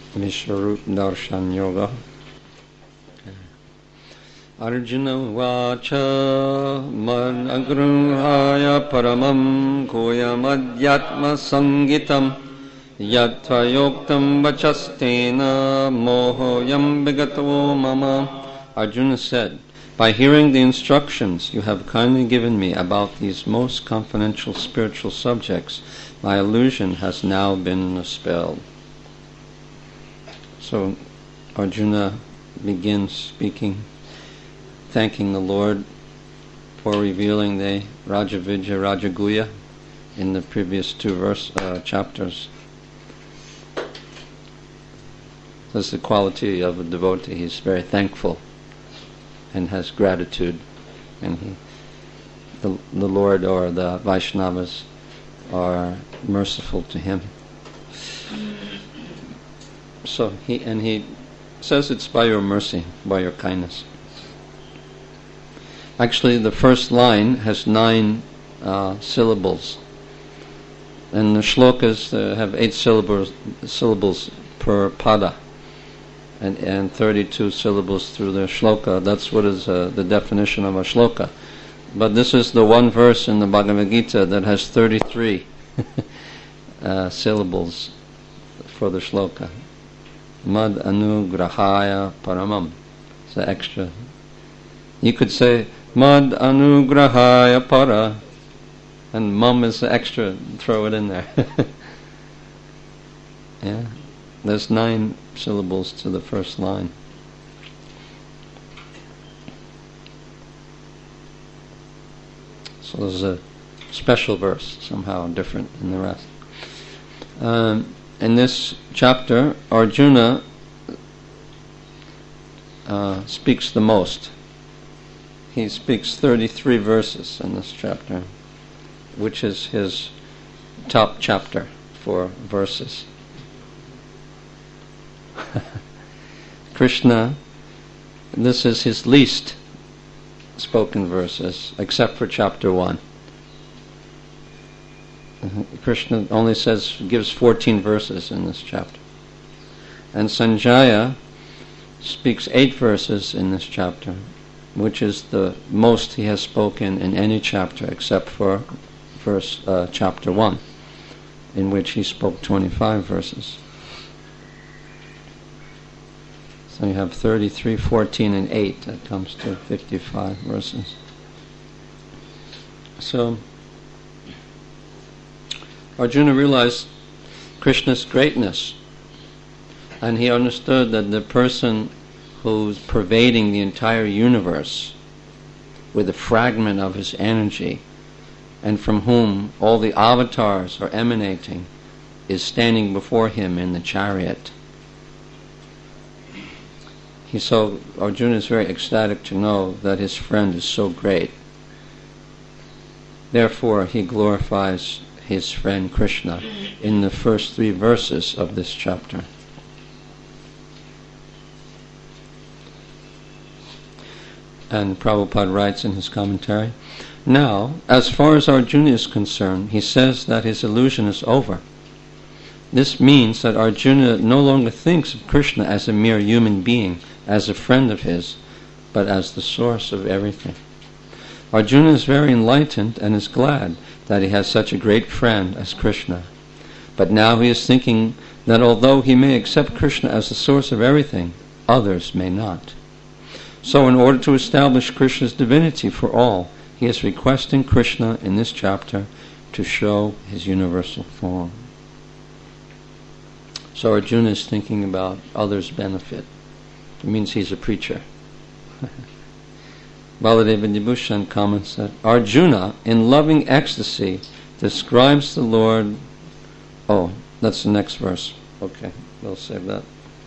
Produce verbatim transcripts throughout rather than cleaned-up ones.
Vishwarup Darshan Yoga. Arjuna Vacha Man Agruhaya Paramam Koyam Adhyatma Sangitam Yatva Yoktam Vachastena Mohoyam Vigato Mama. Arjuna said, by hearing the instructions you have kindly given me about these most confidential spiritual subjects, my illusion has now been dispelled. So Arjuna begins speaking, thanking the Lord for revealing the Rajavidya Rajaguhya in the previous two verse uh, chapters. That's the quality of a devotee. He's very thankful and has gratitude, and he, the, the Lord or the Vaishnavas are merciful to him. So he and he says it's by your mercy, by your kindness. Actually, the first line has nine uh, syllables, and the shlokas uh, have eight syllables syllables per pada, and and thirty-two syllables through the shloka. That's what is uh, the definition of a shloka. But this is the one verse in the Bhagavad Gita that has thirty-three uh, syllables for the shloka. Mad anugrahaya paramam. It's an extra. You could say Mad anugrahaya para, and mum is the extra. Throw it in there. Yeah, there's nine syllables to the first line. So there's a special verse, somehow different than the rest. Um, in this chapter, Arjuna uh, speaks the most. He speaks thirty-three verses in this chapter, which is his top chapter for verses. Krishna, this is his least spoken verses, except for chapter one. Uh, Krishna only says, gives fourteen verses in this chapter. And Sanjaya speaks eight verses in this chapter, which is the most he has spoken in any chapter except for verse uh, chapter one, in which he spoke twenty-five verses. So you have thirty-three, fourteen, and eight. That comes to fifty-five verses. So Arjuna realized Krishna's greatness, and he understood that the person who's pervading the entire universe with a fragment of his energy, and from whom all the avatars are emanating, is standing before him in the chariot. He so Arjuna is very ecstatic to know that his friend is so great. Therefore, he glorifies his friend Krishna in the first three verses of this chapter. And Prabhupada writes in his commentary, now, as far as Arjuna is concerned, he says that his illusion is over. This means that Arjuna no longer thinks of Krishna as a mere human being, as a friend of his, but as the source of everything. Arjuna is very enlightened and is glad that he has such a great friend as Krishna. But now he is thinking that although he may accept Krishna as the source of everything, others may not. So in order to establish Krishna's divinity for all, he is requesting Krishna in this chapter to show his universal form. So Arjuna is thinking about others' benefit. It means he's a preacher. Baladeva Vibhushan comments that Arjuna, in loving ecstasy, describes the Lord. Oh, that's the next verse. Okay, we'll save that.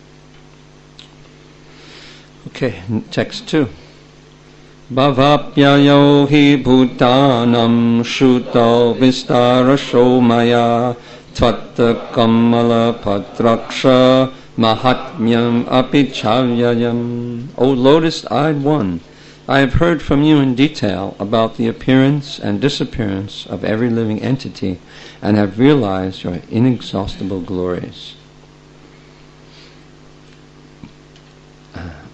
Okay, text two. Bhavapyayo hi bhutanam shuto vistarasho maya tvatta kamala patraksha mahatmyam apichavyayam. O lotus-eyed one, I have heard from you in detail about the appearance and disappearance of every living entity and have realized your inexhaustible glories.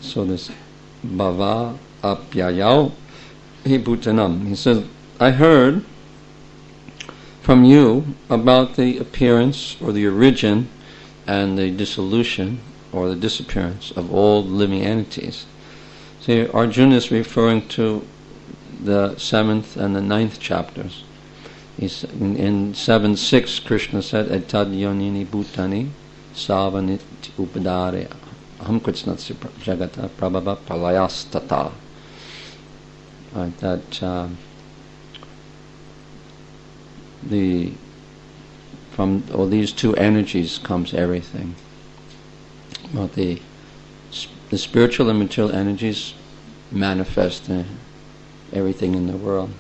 So this bhava apyayau hi bhutanam. He says, I heard from you about the appearance or the origin and the dissolution or the disappearance of all living entities. See, Arjuna is referring to the seventh and the ninth chapters. He's, in, in seven six, Krishna said, Etad yonini bhutani savanit upadare aham kritsnatsi jagata prabhava pralayastata. Right, that um, the from all these two energies comes everything. Well, the the spiritual and material energies manifest in everything in the world.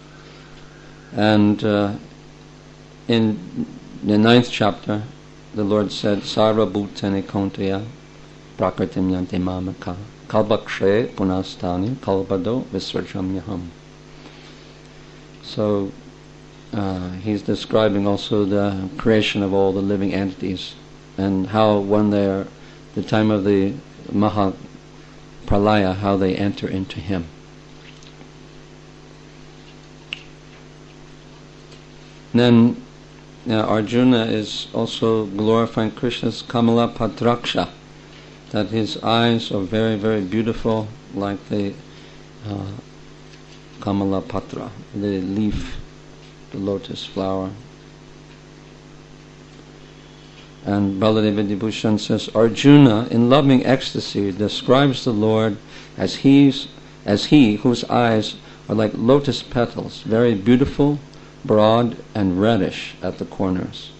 And uh, in the ninth chapter, the Lord said, Sarva bhutani kauntaya prakritim yanti mamaka kalbakshe punastani kalpado visrajamyaham. So uh, he's describing also the creation of all the living entities and how when they're the time of the Maha Pralaya, how they enter into him. Then uh, Arjuna is also glorifying Krishna's Kamala Patraksha, that his eyes are very, very beautiful, like the uh, Kamala Patra, the leaf, the lotus flower. And Baladeva Vibhushan says, Arjuna, in loving ecstasy, describes the Lord as he's, as he whose eyes are like lotus petals, very beautiful, broad, and reddish at the corners.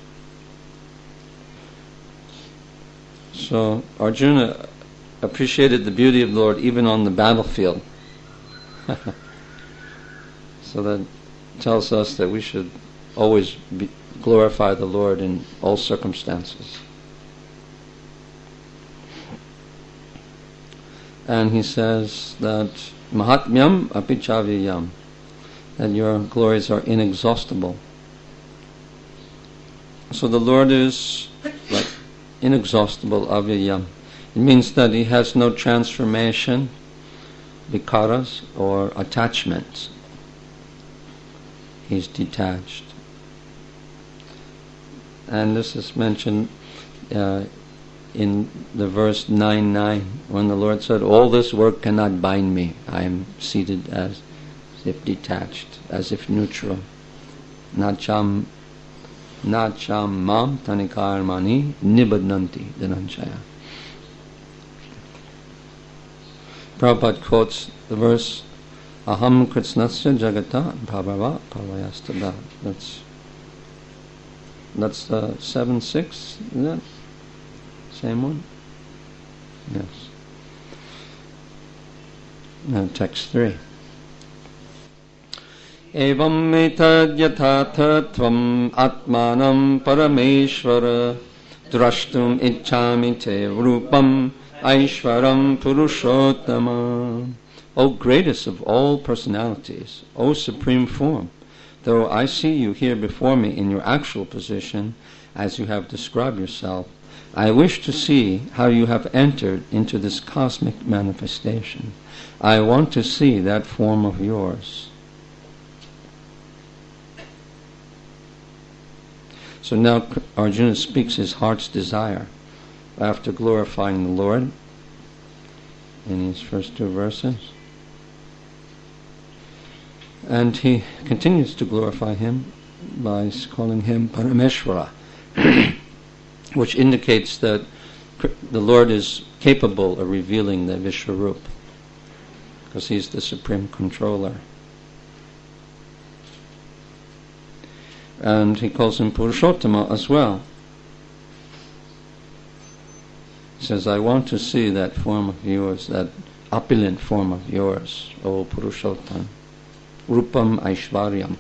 So Arjuna appreciated the beauty of the Lord even on the battlefield. So that tells us that we should always be, glorify the Lord in all circumstances. And he says that Mahatmyam apichavyam, that your glories are inexhaustible. So the Lord is like inexhaustible, avyayam. It means that he has no transformation, vikaras, or attachments. He's detached. And this is mentioned uh, in the verse nine nine, when the Lord said, all this work cannot bind me. I am seated as, as if detached, as if neutral. Nacham Nacham mam tanikarmani nibadnanti dhananjaya. Prabhupada quotes the verse, Aham kritsnasya jagata bhavava palayastada. That's That's uh, seven six, is that? Same one? Yes. Now text three. Evam etad yathatha tvam atmanam parameshvara drashtum ichchami te rupam aishvaram purushottama. O greatest of all personalities, O supreme form, though I see you here before me in your actual position, as you have described yourself, I wish to see how you have entered into this cosmic manifestation. I want to see that form of yours. So now Arjuna speaks his heart's desire after glorifying the Lord in his first two verses. And he continues to glorify him by calling him Parameshvara, which indicates that the Lord is capable of revealing the Vishwarup, because he's the supreme controller. And he calls him Purushottama as well. He says, I want to see that form of yours, that opulent form of yours, O Purushottam. Rupam Aishvaryam.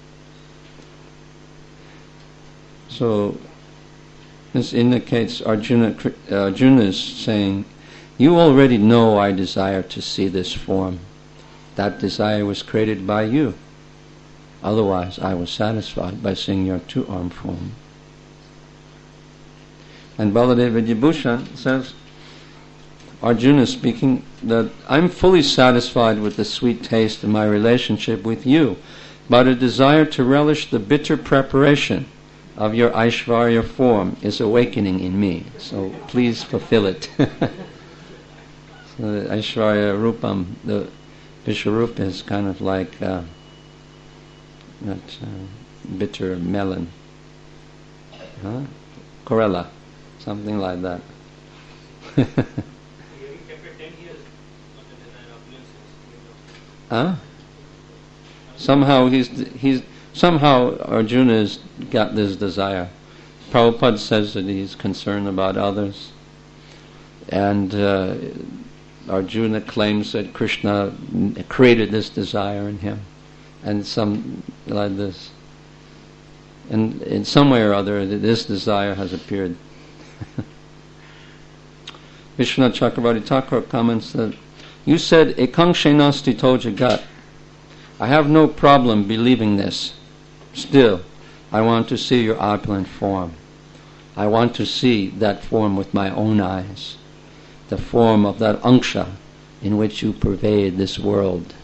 So this indicates Arjuna, uh, Arjuna is saying, you already know I desire to see this form. That desire was created by you. Otherwise I was satisfied by seeing your two-armed form. And Baladeva Vibhushan says, Arjuna speaking, that I'm fully satisfied with the sweet taste of my relationship with you, but a desire to relish the bitter preparation of your Aishvarya form is awakening in me. So please fulfill it. So the Aishvarya Rupam, the Vishwarupa is kind of like uh, that uh, bitter melon. Huh? Corella, something like that. Huh? Somehow he's he's somehow Arjuna's got this desire. Prabhupada says that he's concerned about others, and uh, Arjuna claims that Krishna created this desire in him, and some like this. And in some way or other, this desire has appeared. Vishwanath Chakravarti Thakur comments that, you said, Ekangshenasti to jagat. I have no problem believing this. Still, I want to see your opulent form. I want to see that form with my own eyes. The form of that Anksha in which you pervade this world.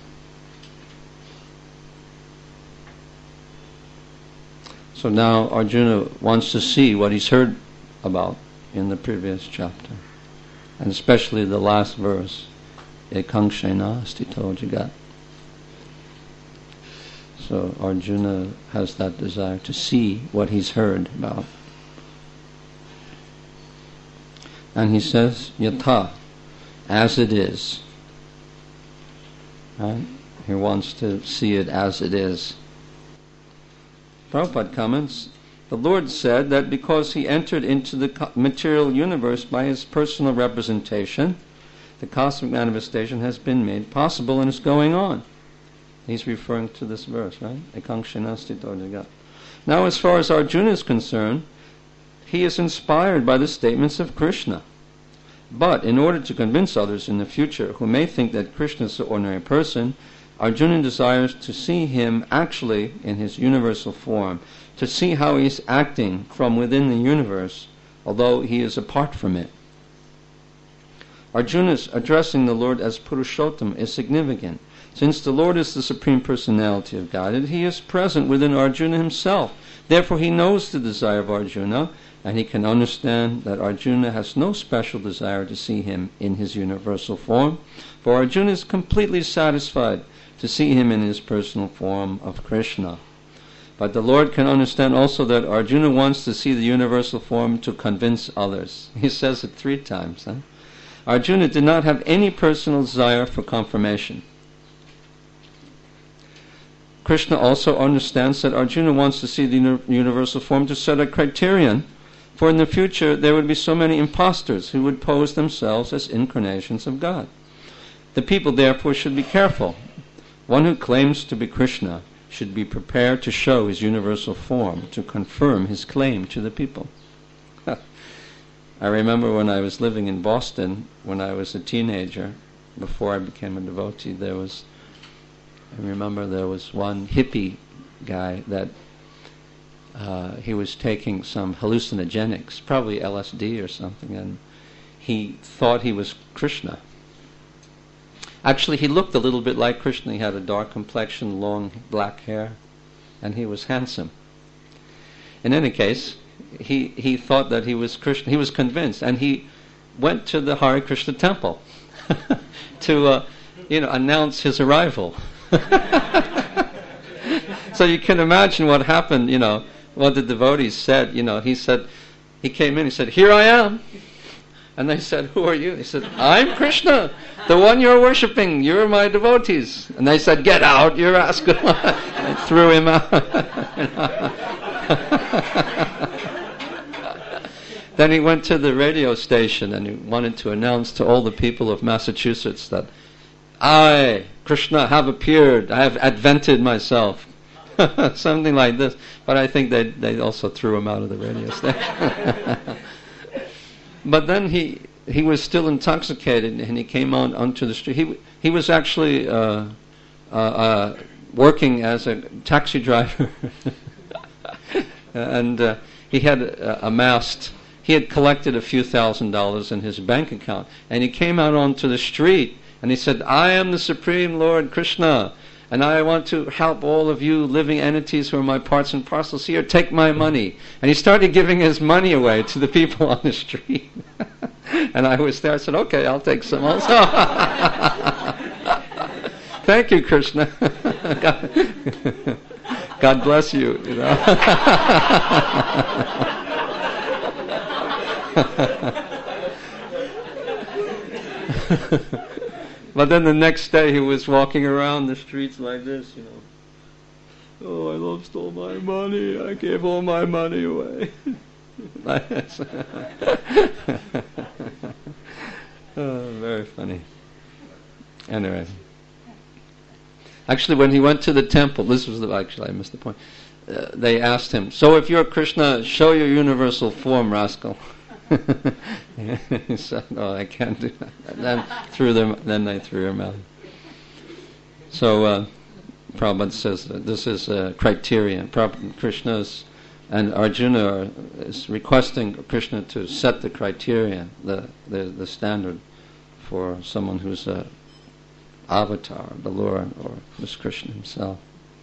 So now Arjuna wants to see what he's heard about in the previous chapter, and especially the last verse, Ekankshena stito jagat. So Arjuna has that desire to see what he's heard about. And he says, yatha, as it is. Right? He wants to see it as it is. Prabhupada comments, the Lord said that because he entered into the material universe by his personal representation, the cosmic manifestation has been made possible and is going on. He's referring to this verse, right? Now, as far as Arjuna is concerned, he is inspired by the statements of Krishna. But in order to convince others in the future who may think that Krishna is an ordinary person, Arjuna desires to see him actually in his universal form, to see how he's acting from within the universe, although he is apart from it. Arjuna's addressing the Lord as Purushottam is significant. Since the Lord is the Supreme Personality of Godhead, he is present within Arjuna himself. Therefore he knows the desire of Arjuna, and he can understand that Arjuna has no special desire to see him in his universal form, for Arjuna is completely satisfied to see him in his personal form of Krishna. But the Lord can understand also that Arjuna wants to see the universal form to convince others. He says it three times. Huh? Arjuna did not have any personal desire for confirmation. Krishna also understands that Arjuna wants to see the universal form to set a criterion, for in the future there would be so many impostors who would pose themselves as incarnations of God. The people therefore should be careful. One who claims to be Krishna should be prepared to show his universal form to confirm his claim to the people. I remember when I was living in Boston, when I was a teenager, before I became a devotee, there was, I remember there was one hippie guy that uh, he was taking some hallucinogenics, probably L S D or something, and he thought he was Krishna. Actually, he looked a little bit like Krishna. He had a dark complexion, long black hair, and he was handsome. In any case, he he thought that he was Krishna. He was convinced, and he went to the Hare Krishna temple to, uh, you know, announce his arrival. So you can imagine what happened. You know, what the devotees said. You know, he said, he came in. He said, "Here I am." And they said, "Who are you?" He said, "I'm Krishna, the one you're worshipping. You're my devotees." And they said, "Get out, you're rascal." I threw him out. Then he went to the radio station and he wanted to announce to all the people of Massachusetts that I, Krishna, have appeared. I have advented myself. Something like this. But I think they they also threw him out of the radio station. But then he he was still intoxicated, and he came out onto the street. He he was actually uh, uh, uh, working as a taxi driver, and uh, he had uh, amassed he had collected a few thousand dollars in his bank account, and he came out onto the street and he said, "I am the Supreme Lord Krishna, and I want to help all of you living entities who are my parts and parcels. Here, take my money." And he started giving his money away to the people on the street. And I was there. I said, "Okay, I'll take some also." Thank you, Krishna. God, God bless you. You know. But then the next day he was walking around the streets like this, you know. "Oh, I lost all my money. I gave all my money away." Oh, very funny. Anyway. Actually, when he went to the temple, this was the, actually I missed the point. Uh, they asked him, "So if you're Krishna, show your universal form, rascal." He said, "No, I can't do that." And then threw them. Then they threw him out. So uh, Prabhupada says that this is a criterion. Prabhupada, Krishna's and Arjuna are, is requesting Krishna to set the criterion, the the, the standard for someone who's a avatar, the Lord, or Mister Krishna himself.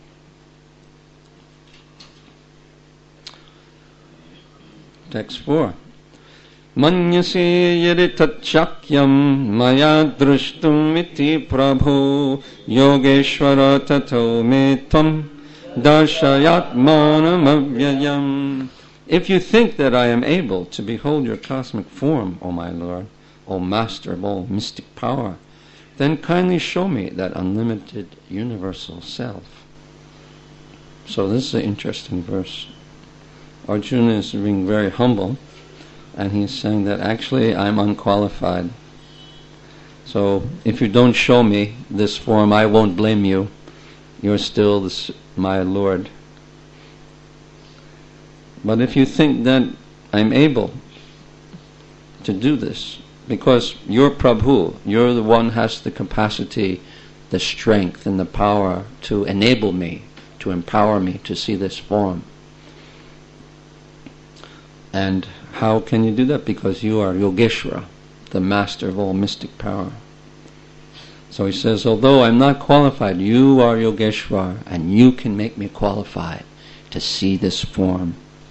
Text four. Manyasi yaditat shakyam maya drushtum iti prabhu yogeshwara tato me tvam darshayatmanam avyayam. If you think that I am able to behold your cosmic form, O my Lord, O Master of all mystic power, then kindly show me that unlimited universal self. So this is an interesting verse. Arjuna is being very humble, and he's saying that actually I'm unqualified. So if you don't show me this form, I won't blame you. You're still this, my Lord. But if you think that I'm able to do this, because you're Prabhu, you're the one who has the capacity, the strength and the power to enable me, to empower me to see this form. And how can you do that? Because you are Yogeshwara, the master of all mystic power. So he says, although I'm not qualified, you are Yogeshwara, and you can make me qualified to see this form.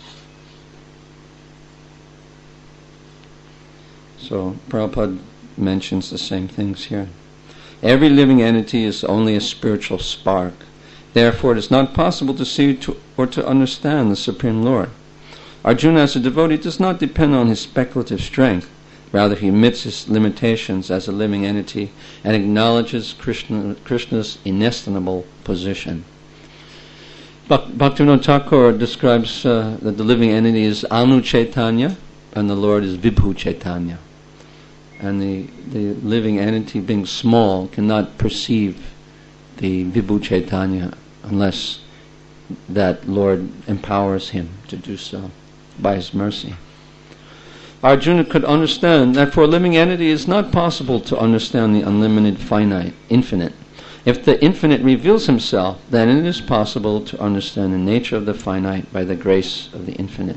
So Prabhupada mentions the same things here. Every living entity is only a spiritual spark. Therefore it is not possible to see to, or to understand the Supreme Lord. Arjuna as a devotee does not depend on his speculative strength. Rather he admits his limitations as a living entity and acknowledges Krishna, Krishna's inestimable position. Bhaktivinoda Thakur describes uh, that the living entity is Anu Chaitanya and the Lord is Vibhu Chaitanya. And the, the living entity, being small, cannot perceive the Vibhu Chaitanya unless that Lord empowers him to do so by his mercy. Arjuna could understand that for a living entity it is not possible to understand the unlimited, finite, infinite. If the infinite reveals himself, then it is possible to understand the nature of the finite by the grace of the infinite.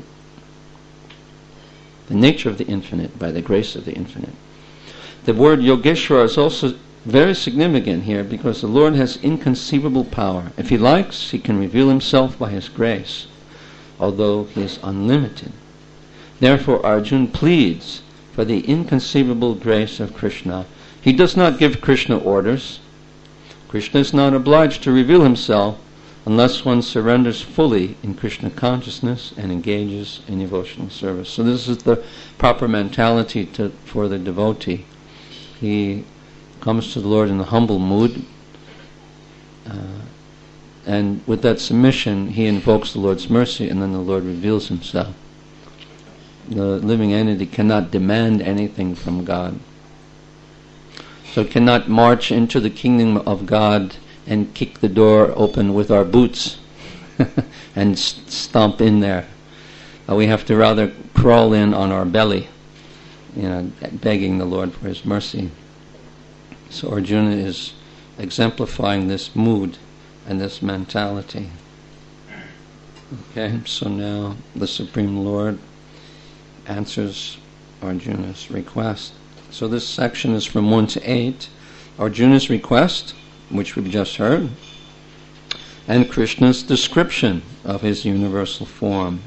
The nature of the infinite by the grace of the infinite. The word Yogeshwara is also very significant here because the Lord has inconceivable power. If he likes, he can reveal himself by his grace, although he is unlimited. Therefore Arjuna pleads for the inconceivable grace of Krishna. He does not give Krishna orders. Krishna is not obliged to reveal himself unless one surrenders fully in Krishna consciousness and engages in devotional service. So this is the proper mentality to, for the devotee. He comes to the Lord in a humble mood, uh, and with that submission he invokes the Lord's mercy, and then the Lord reveals himself. The living entity cannot demand anything from God. So it cannot march into the kingdom of God and kick the door open with our boots and st- stomp in there. Uh, we have to rather crawl in on our belly, you know, begging the Lord for his mercy. So Arjuna is exemplifying this mood and this mentality. Okay, so now the Supreme Lord answers Arjuna's request. So this section is from one to eight. Arjuna's request, which we've just heard, and Krishna's description of his universal form.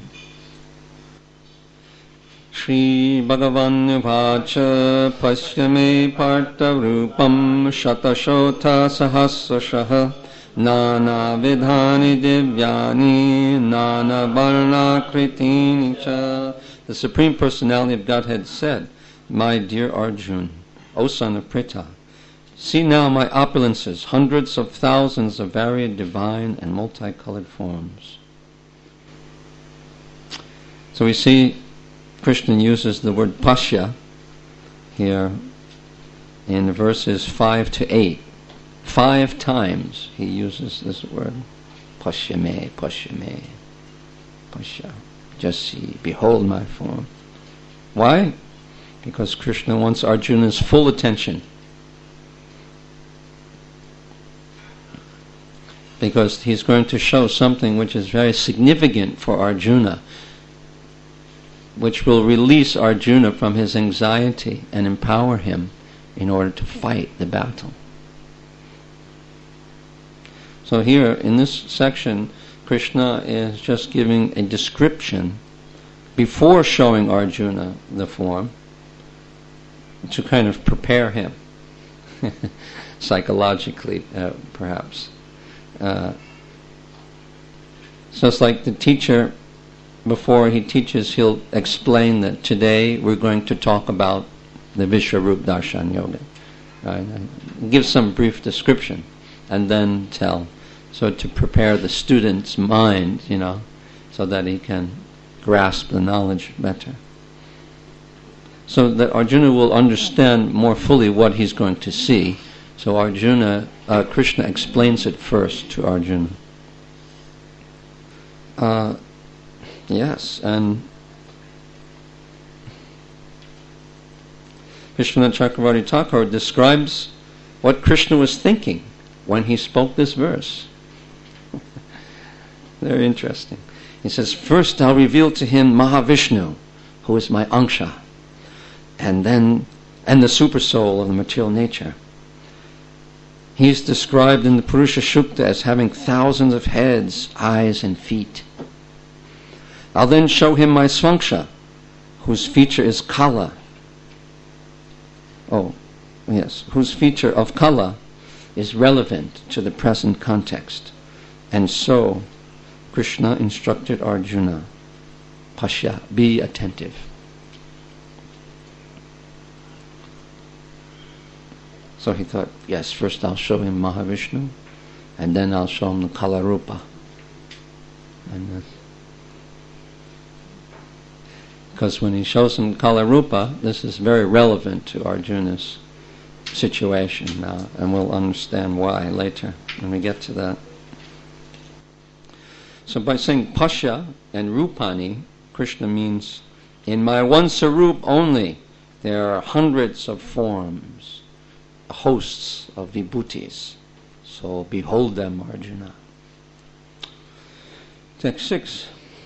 Shri Bhagavan Vacha Pashyame Partha Rupam Shatashota Sahasrashaha Nana Vidhani Divyani Nana Varna Kritini Cha. The Supreme Personality of Godhead said, "My dear Arjun, O son of Pritha, see now my opulences, hundreds of thousands of varied divine and multicolored forms." So we see Krishna uses the word pasya here in verses five to eight. Five times he uses this word, pashyame, pashyame, pasya. Just see, behold my form. Why? Because Krishna wants Arjuna's full attention. Because he's going to show something which is very significant for Arjuna, which will release Arjuna from his anxiety and empower him in order to fight the battle. So here, in this section, Krishna is just giving a description before showing Arjuna the form to kind of prepare him, psychologically, uh, perhaps. Uh, so it's like the teacher, before he teaches, he'll explain that today we're going to talk about the Vishwarup Darshan Yoga. Right? Give some brief description and then tell. So to prepare the student's mind, you know, so that he can grasp the knowledge better. So that Arjuna will understand more fully what he's going to see. So Arjuna, uh, Krishna explains it first to Arjuna. Uh, yes, and Vishwanath Chakravarti Thakur describes what Krishna was thinking when he spoke this verse. Very interesting. He says, "First I'll reveal to him Mahavishnu, who is my Angsha, and then and the super soul of the material nature. He is described in the Purusha Sukta as having thousands of heads, eyes, and feet. I'll then show him my Svanksha, whose feature is Kala. Oh, yes, whose feature of Kala is relevant to the present context. And so, Krishna instructed Arjuna, Pasya, be attentive." So he thought, yes, first I'll show him Mahavishnu, and then I'll show him the Kalarupa. And uh, because when he shows him Kalarupa, this is very relevant to Arjuna's situation now, and we'll understand why later when we get to that. So by saying Pasya and Rupani, Krishna means, in my one Sarup only, there are hundreds of forms, hosts of vibhutis. So behold them, Arjuna. Text six.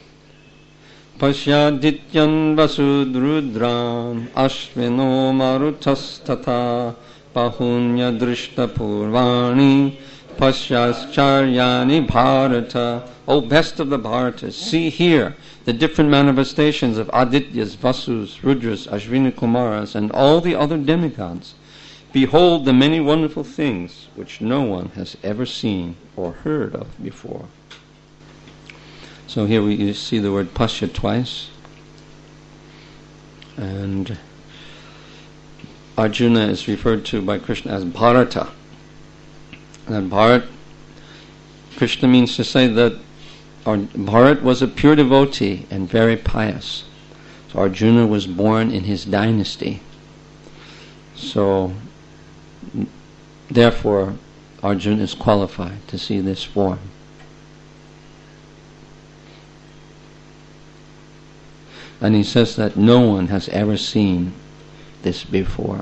Pasyadityan vasudrudran ashvino marutas tata pahunya drishta purvani pasyascharyanī bharata. O best of the Bharatas, see here the different manifestations of Adityas, Vasus, Rudras, Ashvini Kumaras, and all the other demigods. Behold the many wonderful things which no one has ever seen or heard of before. So here we you see the word Pasya twice. And Arjuna is referred to by Krishna as Bharata. And Bharat, Krishna means to say that Bharat was a pure devotee and very pious. So Arjuna was born in his dynasty. So, therefore, Arjuna is qualified to see this form. And he says that no one has ever seen this before.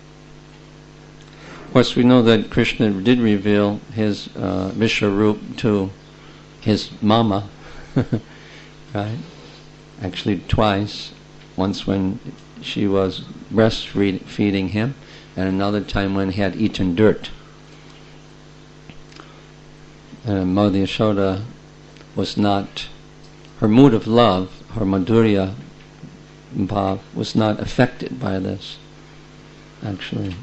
Of course, we know that Krishna did reveal his uh, Vishwarup to his mama, right? Actually twice. once when she was breastfeeding him, and another time when he had eaten dirt. Uh, Mother Yashoda was not, her mood of love, her madhurya bhav, was not affected by this, actually.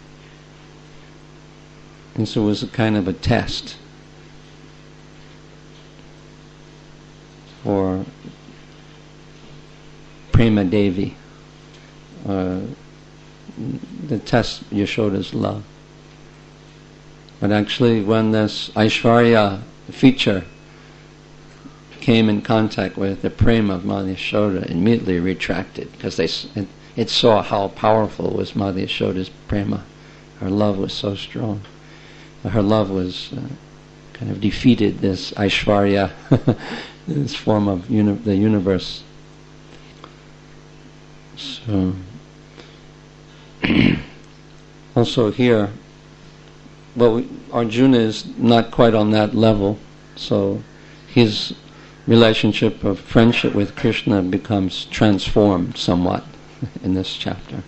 And so it was a kind of a test for Prema Devi, uh, the test Yashoda's love. But actually when this Aishvarya feature came in contact with the prema of Mother Yashoda, immediately retracted, because they it, it saw how powerful was Mother Yashoda's prema. Her love was so strong. Her love was uh, kind of defeated this Aishvarya, this form of uni- the universe. So, also here, well, we, Arjuna is not quite on that level, so his relationship of friendship with Krishna becomes transformed somewhat in this chapter.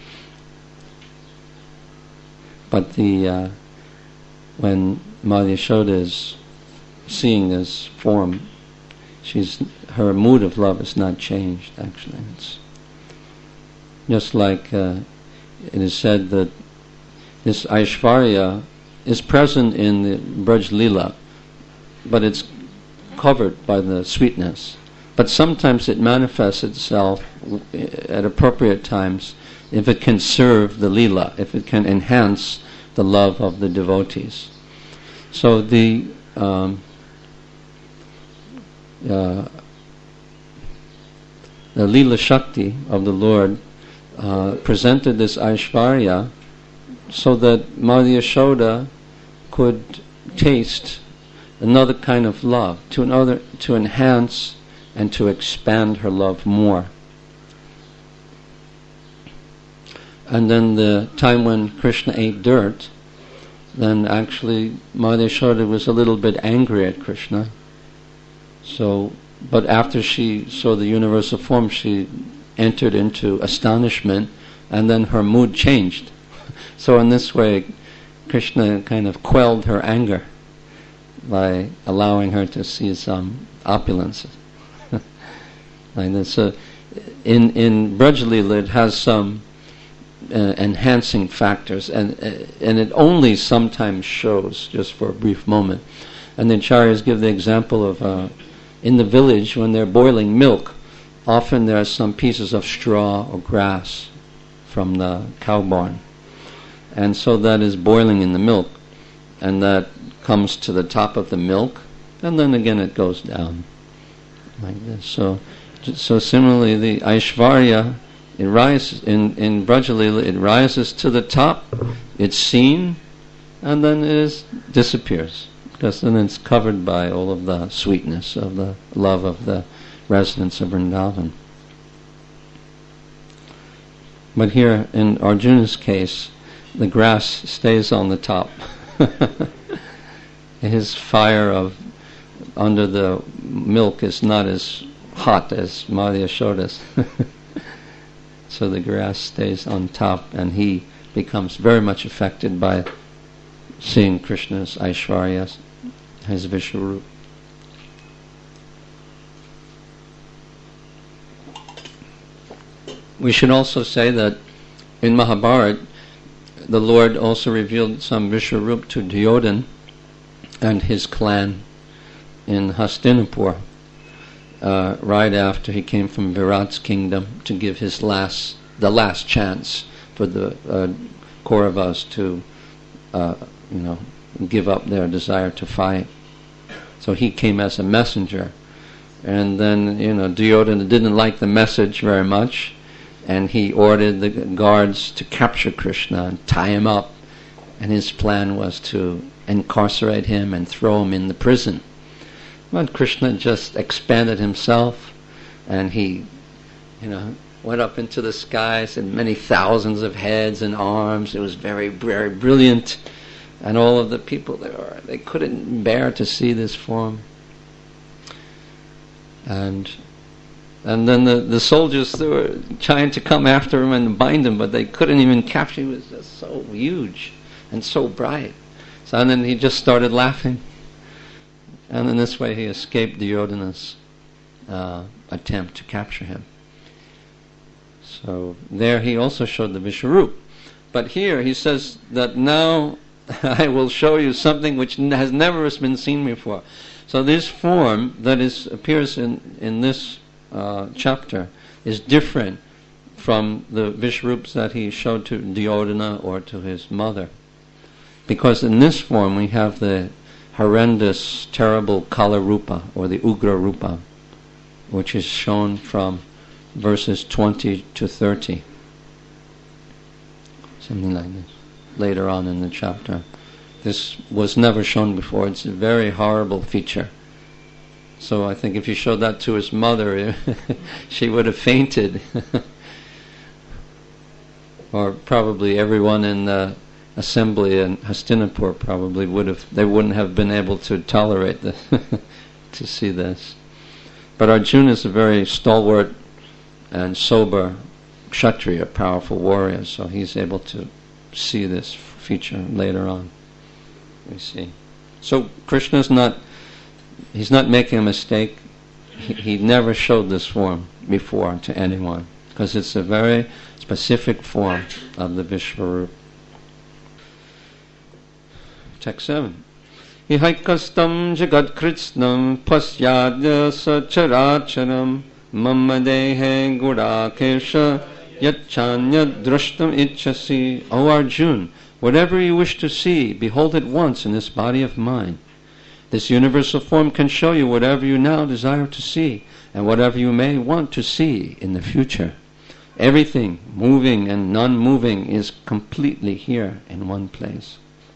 But the uh, when Mother Yashoda is seeing this form, she's her mood of love is not changed. Actually, it's just like uh, it is said that this Aishvarya is present in the Braj Lila, but it's covered by the sweetness. But sometimes it manifests itself at appropriate times if it can serve the Lila, if it can enhance the love of the devotees. So the um, uh, the Lila Shakti of the Lord uh, presented this Aishvarya so that Mother Yashoda could taste another kind of love, to another, to enhance and to expand her love more. And then the time when Krishna ate dirt, then actually Mother Yashoda was a little bit angry at Krishna. So, but after she saw the universal form, she entered into astonishment, and then her mood changed. So in this way, Krishna kind of quelled her anger by allowing her to see some opulences. Like this. So in in Braj Lila, it has some uh, enhancing factors, and uh, and it only sometimes shows just for a brief moment. And the acharyas give the example of uh, in the village when they're boiling milk, often there are some pieces of straw or grass from the cow barn, and so that is boiling in the milk, and that comes to the top of the milk, and then again it goes down like this. So, so similarly, the Aishvarya, it rises in in Braj Lila, it rises to the top, it's seen, and then it is, disappears, because then it's covered by all of the sweetness of the love of the residents of Vrindavan. But here in Arjuna's case, the grass stays on the top. His fire of under the milk is not as hot as Mother Yashoda's. So the grass stays on top, and he becomes very much affected by seeing Krishna's Aishvarya, his Vishwarup. We should also say that in Mahabharata, the Lord also revealed some Vishwarup to Duryodhana and his clan in Hastinapur, uh, right after he came from Virat's kingdom to give his last, the last chance for the uh, Kauravas to, uh, you know, give up their desire to fight. So he came as a messenger, and then you know Duryodhana didn't like the message very much, and he ordered the guards to capture Krishna and tie him up, and his plan was to incarcerate him and throw him in the prison. But Krishna just expanded himself, and he, you know, went up into the skies and many thousands of heads and arms. It was very, very brilliant, and all of the people there, they couldn't bear to see this form. And And then the, the soldiers, they were trying to come after him and bind him, but they couldn't even capture him. He was just so huge and so bright. So and then he just started laughing. And in this way he escaped Duryodhana's uh, attempt to capture him. So there he also showed the Vishwarup. But here he says that now I will show you something which has never been seen before. So this form that is appears in, in this uh, chapter is different from the Vishwarups that he showed to Duryodhana or to his mother. Because in this form we have the horrendous, terrible Kala Rupa, or the Ugra Rupa, which is shown from verses twenty to thirty. Something like this, later on in the chapter. This was never shown before. It's a very horrible feature. So I think if you showed that to his mother, she would have fainted. Or probably everyone in the assembly in Hastinapur probably would have, they wouldn't have been able to tolerate this, to see this. But Arjuna is a very stalwart and sober Kshatriya, powerful warrior, so he's able to see this feature later on. We see. So Krishna's not, he's not making a mistake. He, he never showed this form before to anyone, because it's a very specific form of the Vishwarup. Text seven. Ihaikastam jagadkritsnam pasyadya sacharacharam mamma dehe gudakesha yachanya drashtam ichasi. O Arjun, whatever you wish to see, behold it once in this body of mine. This universal form can show you whatever you now desire to see, and whatever you may want to see in the future. Everything, moving and non-moving, is completely here in one place.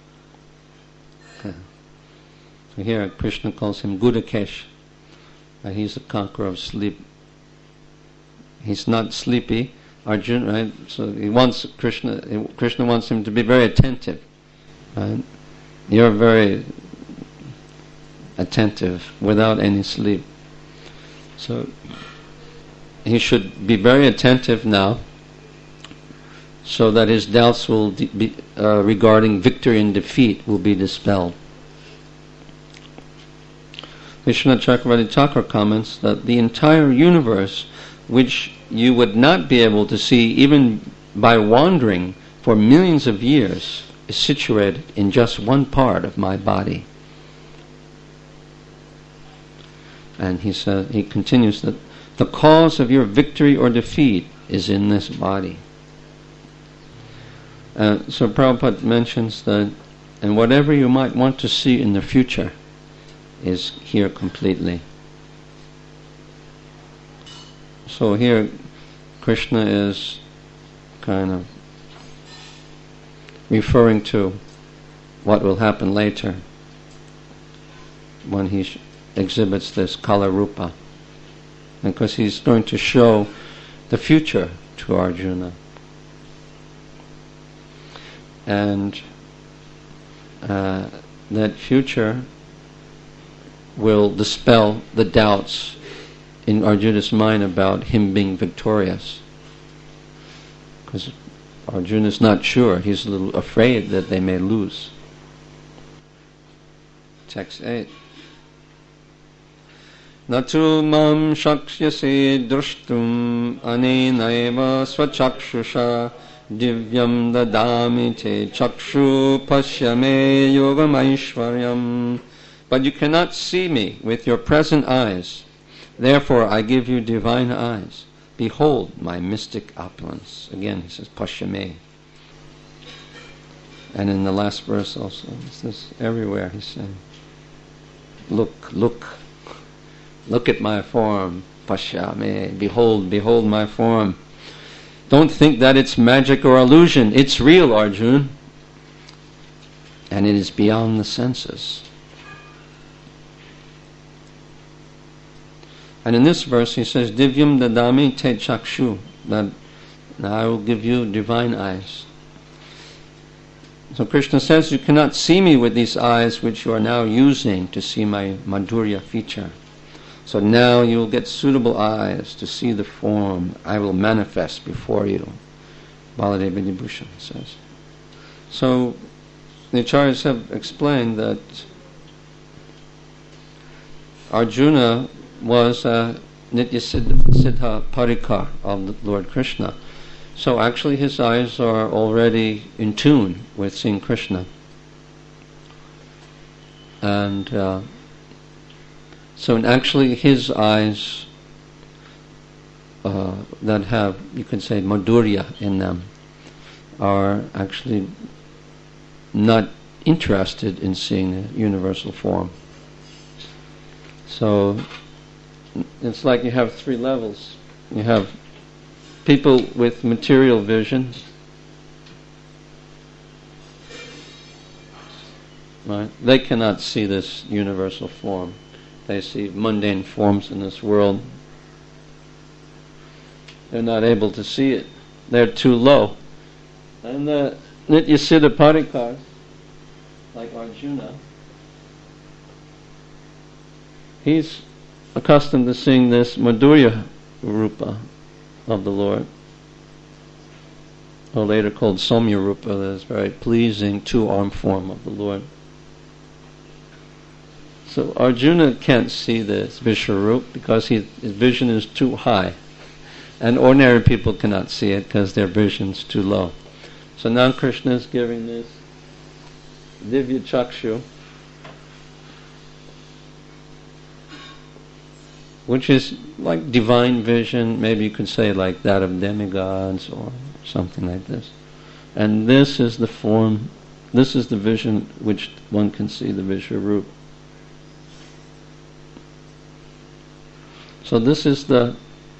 So here Krishna calls him Gudakesh. Uh, he's the conqueror of sleep. He's not sleepy, Arjuna, right? So he wants Krishna. Krishna wants him to be very attentive. Right? You're very attentive without any sleep. So he should be very attentive now, so that his doubts will de- be uh, regarding victory and defeat will be dispelled. Vishwanath Chakravarti Thakur comments that the entire universe, which you would not be able to see even by wandering for millions of years, is situated in just one part of my body. And he says, he continues that the cause of your victory or defeat is in this body. Uh, so Prabhupada mentions that, and whatever you might want to see in the future is here completely. So here Krishna is kind of referring to what will happen later when he sh- exhibits this Kala Rupa, because he's going to show the future to Arjuna. And uh, that future will dispel the doubts in Arjuna's mind about him being victorious. Because Arjuna's not sure, he's a little afraid that they may lose. Text eight. Natu mam shakshyase drashtum anenaiva svachakshusha divyam dadami te chakshu pashyame yogam aishvaryam. But you cannot see me with your present eyes. Therefore I give you divine eyes. Behold my mystic opulence. Again he says pashyame. And in the last verse also, it's this everywhere he's saying, look, look, look at my form, pashyame, behold, behold my form. Don't think that it's magic or illusion. It's real, Arjun. And it is beyond the senses. And in this verse he says, Divyam dadami te chakshu, that I will give you divine eyes. So Krishna says, you cannot see me with these eyes which you are now using to see my Madhurya feature. So now you will get suitable eyes to see the form I will manifest before you, Baladeva Vibhushan says. So the Acharyas have explained that Arjuna was a Nitya Siddha Parikar of the Lord Krishna. So actually his eyes are already in tune with seeing Krishna. And uh, so actually his eyes uh, that have, you can say, madhurya in them, are actually not interested in seeing the universal form. So it's like you have three levels. You have people with material vision, right? They cannot see this universal form. They see mundane forms in this world. They're not able to see it. They're too low. And the Nitya Siddha Parikars, like Arjuna, he's accustomed to seeing this Madhurya Rupa of the Lord, or later called Somya Rupa, this very pleasing two-arm form of the Lord. So Arjuna can't see this Vishwarup because he, his vision is too high, and ordinary people cannot see it because their vision's too low. So now Krishna is giving this Divya Chakshu, which is like divine vision, maybe you could say like that of demigods or something like this. And this is the form, this is the vision which one can see the Vishwarup. So this is the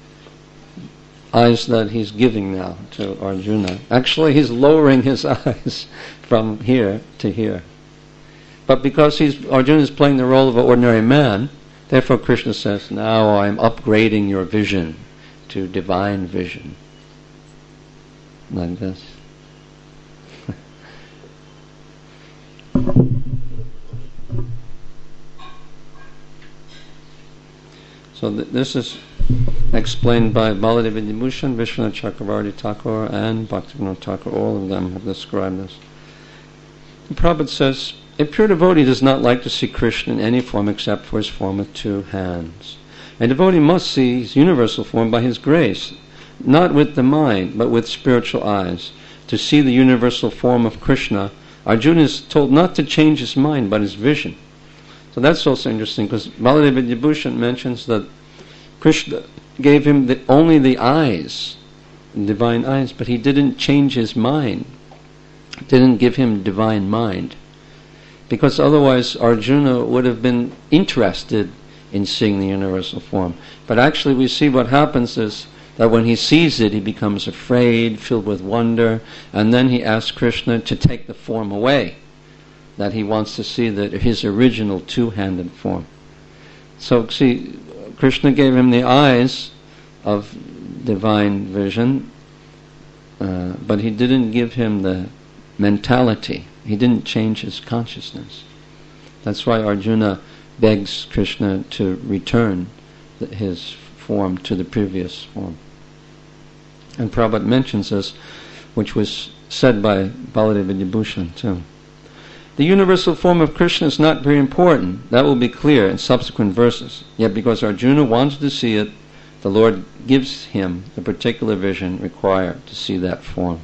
eyes that he's giving now to Arjuna. Actually, he's lowering his eyes from here to here. But because he's Arjuna is playing the role of an ordinary man, therefore Krishna says, now I'm upgrading your vision to divine vision. Like this. So th- this is explained by Baladeva Vibhushan, Vishwanath Chakravarti Thakur, and Bhaktivinoda Thakur. All of them have described this. The Prabhupada says, a pure devotee does not like to see Krishna in any form except for his form with two hands. A devotee must see his universal form by his grace, not with the mind, but with spiritual eyes. To see the universal form of Krishna, Arjuna is told not to change his mind, but his vision. So that's also interesting, because Baladeva Vibhushan mentions that Krishna gave him the, only the eyes, divine eyes, but he didn't change his mind, didn't give him divine mind. Because otherwise Arjuna would have been interested in seeing the universal form. But actually we see what happens is that when he sees it, he becomes afraid, filled with wonder, and then he asks Krishna to take the form away, that he wants to see that his original two-handed form. So see, Krishna gave him the eyes of divine vision, uh, but he didn't give him the mentality. He didn't change his consciousness. That's why Arjuna begs Krishna to return the, his form to the previous form. And Prabhupada mentions this, which was said by Baladeva Vibhushan too. The universal form of Krishna is not very important. That will be clear in subsequent verses. Yet because Arjuna wanted to see it, the Lord gives him the particular vision required to see that form.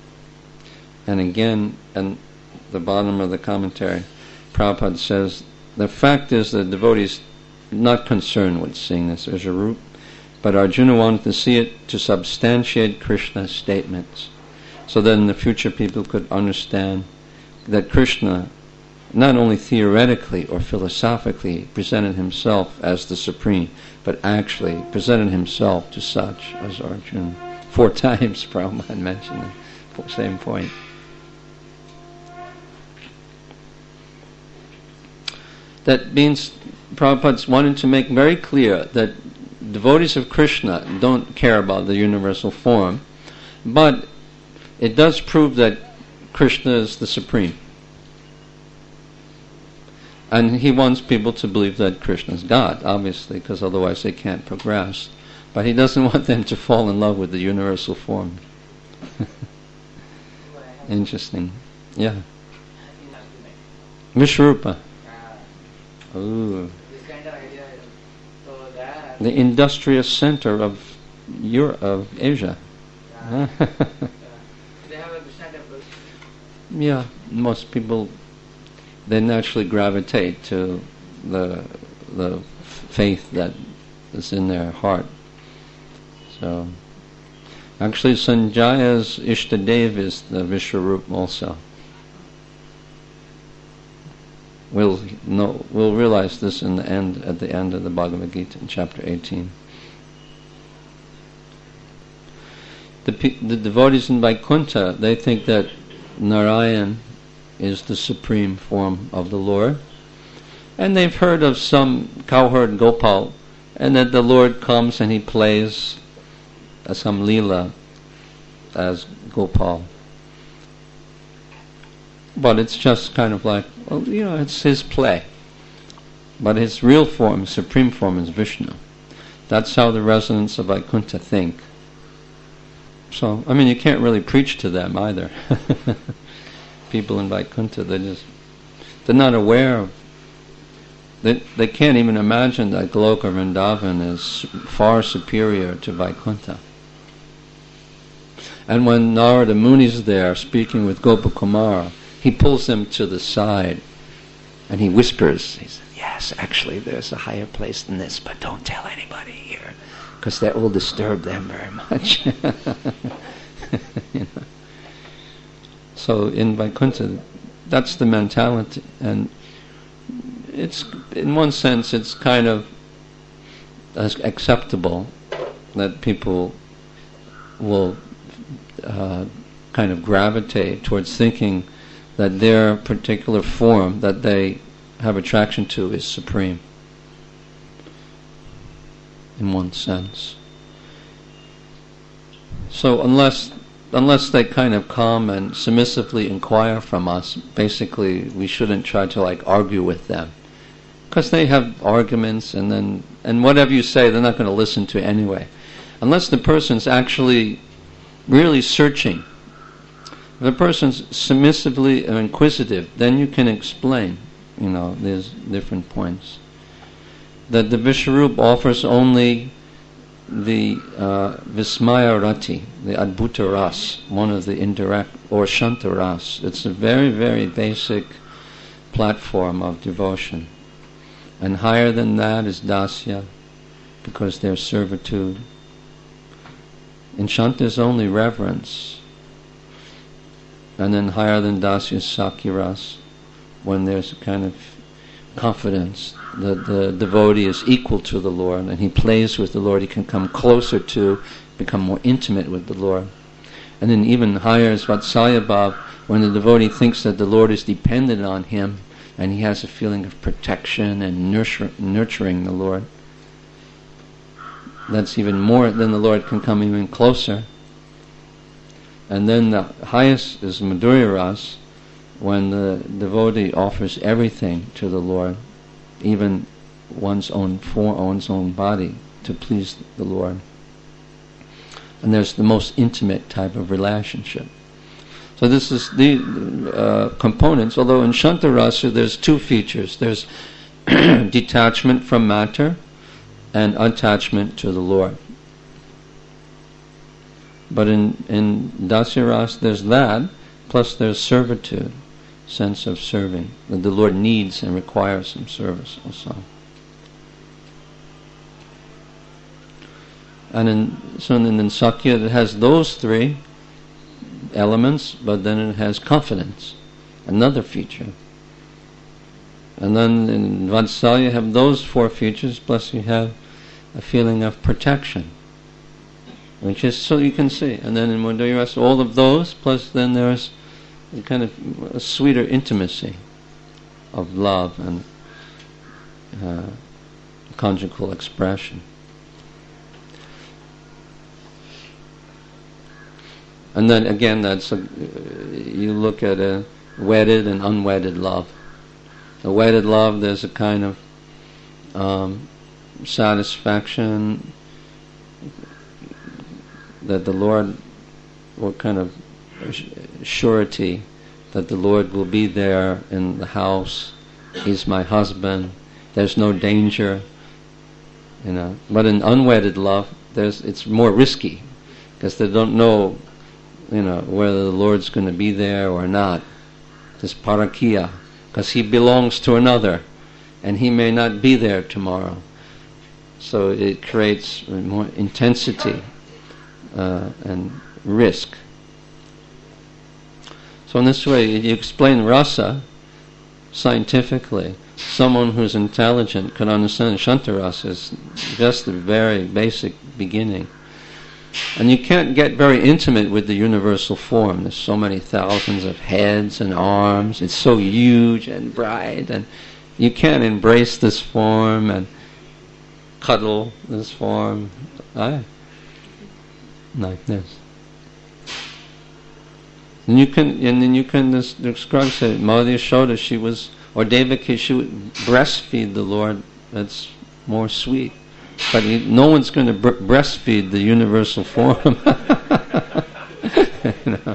And again, at the bottom of the commentary, Prabhupada says, the fact is that the devotee is not concerned with seeing this Vishwarup, but Arjuna wanted to see it to substantiate Krishna's statements, so that in the future people could understand that Krishna not only theoretically or philosophically presented himself as the Supreme, but actually presented himself to such as Arjuna. Four times Prabhupada mentioned the same point. That means Prabhupada's wanted to make very clear that devotees of Krishna don't care about the universal form, but it does prove that Krishna is the Supreme. And he wants people to believe that Krishna is God, obviously, because otherwise they can't progress. But he doesn't want them to fall in love with the universal form. Interesting. Yeah. Vishwarupa. Ooh. This kind of idea. So that The industrious center of Europe, of Asia. yeah. They have a Krishna temple. Yeah, most people, they naturally gravitate to the the faith that is in their heart. So, actually, Sanjaya's Ishtadev is the Vishwarup also. We'll know, we'll realize this in the end, at the end of the Bhagavad Gita, in chapter eighteen. The, the devotees in Vaikuntha, they think that Narayan is the supreme form of the Lord, and they've heard of some cowherd Gopal, and that the Lord comes and he plays uh, some Leela as Gopal. But it's just kind of like, well, you know, it's his play. But his real form, supreme form, is Vishnu. That's how the residents of Vaikuntha think. So, I mean, you can't really preach to them either. People in Vaikuntha, they just, they're not aware of, they, they can't even imagine that Goloka Vrindavan is far superior to Vaikuntha. And when Narada Muni is there speaking with Gopakumara, he pulls them to the side and he whispers, he says, yes, actually there's a higher place than this, but don't tell anybody here, because that will disturb them very much. You know? So in Vaikuntha, that's the mentality, and it's, in one sense, it's kind of acceptable that people will uh, kind of gravitate towards thinking that their particular form that they have attraction to is supreme, in one sense. So unless unless they kind of come and submissively inquire from us, basically we shouldn't try to like argue with them, because they have arguments, and then and whatever you say they're not going to listen to anyway, unless the person's actually really searching. If a person's submissively inquisitive, then you can explain, you know, there's different points. That the Vishwarup offers only the uh, Vismaya Rati, the Adbhuta Ras, one of the indirect, or Shanta Ras. It's a very, very basic platform of devotion. And higher than that is Dasya, because there's servitude. In Shanta is only reverence. And then higher than Dasya is Sakya-ras, when there's a kind of confidence that the devotee is equal to the Lord, and he plays with the Lord, he can come closer to, become more intimate with the Lord. And then even higher is Vatsalya Bhav, when the devotee thinks that the Lord is dependent on him, and he has a feeling of protection and nurture, nurturing the Lord. That's even more, then the Lord can come even closer. And then the highest is Madhurya Ras, when the devotee offers everything to the Lord, even one's own form, one's own body, to please the Lord. And there's the most intimate type of relationship. So this is the uh, components, although in Shanta Rasa there's two features. There's detachment from matter and attachment to the Lord. But in, in Dasya Ras there's that, plus there's servitude, sense of serving, that the Lord needs and requires some service also. And in, so in, in Sakya it has those three elements, but then it has confidence, another feature. And then in Vatsalya you have those four features, plus you have a feeling of protection, which is, so you can see. And then in Madhurya Rasa, all of those, plus then there's a kind of a sweeter intimacy of love and uh, conjugal expression. And then again, that's a, you look at a wedded and unwedded love. The wedded love, there's a kind of um, satisfaction that the Lord, what kind of surety that the Lord will be there in the house. He's my husband. There's no danger, you know. But in unwedded love, there's it's more risky because they don't know, you know, whether the Lord's going to be there or not. This parakia, because he belongs to another, and he may not be there tomorrow. So it creates more intensity uh, and risk. So in this way, you explain rasa scientifically. Someone who's intelligent can understand Shantarasa is just the very basic beginning. And you can't get very intimate with the universal form. There's so many thousands of heads and arms. It's so huge and bright, and you can't embrace this form and cuddle this form. Aye. Like this. And you can, and then you can describe, say, Mother Yashoda, she was, or Devaki, she would breastfeed the Lord. That's more sweet. But you, no one's going to bre- breastfeed the universal form. You know?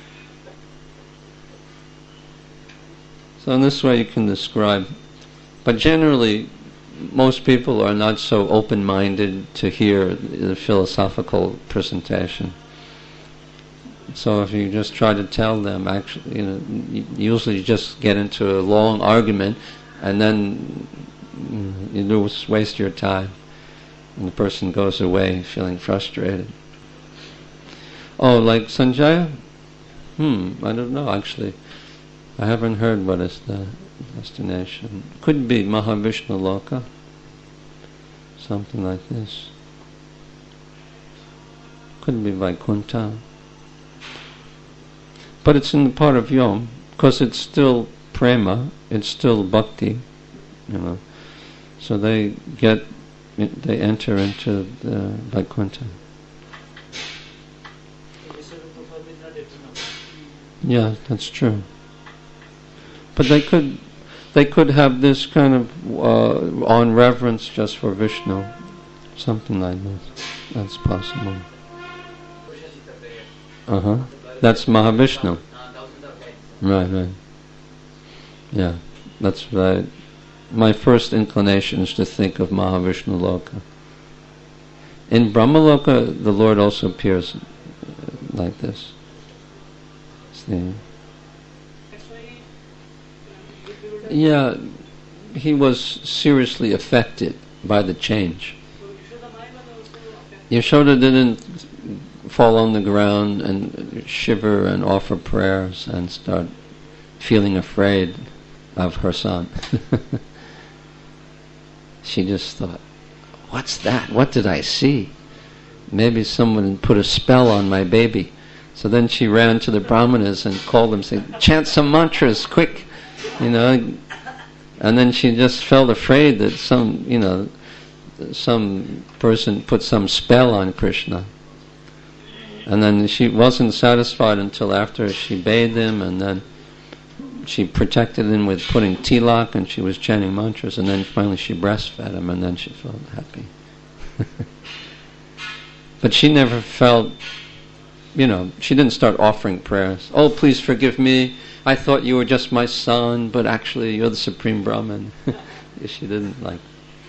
So in this way you can describe. But generally, most people are not so open-minded to hear the philosophical presentation. So if you just try to tell them, actually, you know, you usually just get into a long argument, and then you lose, waste your time, and the person goes away feeling frustrated. Oh, like Sanjaya? Hmm, I don't know, actually. I haven't heard what is the destination. Could be Mahavishnu Loka, something like this. Could be Vaikuntha. But it's in the part of Yom, because it's still prema, it's still bhakti, you know. So they get, they enter into the Vaikuntha. Yeah, that's true. But they could, they could have this kind of uh, on reverence just for Vishnu, something like this. That's possible. Uh huh. That's Mahavishnu. Right, right. Yeah, that's right. My first inclination is to think of Mahavishnu Loka. In Brahmaloka, the Lord also appears like this. See? Yeah, he was seriously affected by the change. Yashoda didn't fall on the ground and shiver and offer prayers and start feeling afraid of her son. She just thought, what's that? What did I see? Maybe someone put a spell on my baby. So then she ran to the brahmanas and called them, saying, chant some mantras, quick! You know, and then she just felt afraid that some, you know, some person put some spell on Krishna. And then she wasn't satisfied until after she bathed him, and then she protected him with putting tilak, and she was chanting mantras, and then finally she breastfed him, and then she felt happy. But she never felt, you know, she didn't start offering prayers. Oh, please forgive me, I thought you were just my son, but actually you're the Supreme Brahman. She didn't like.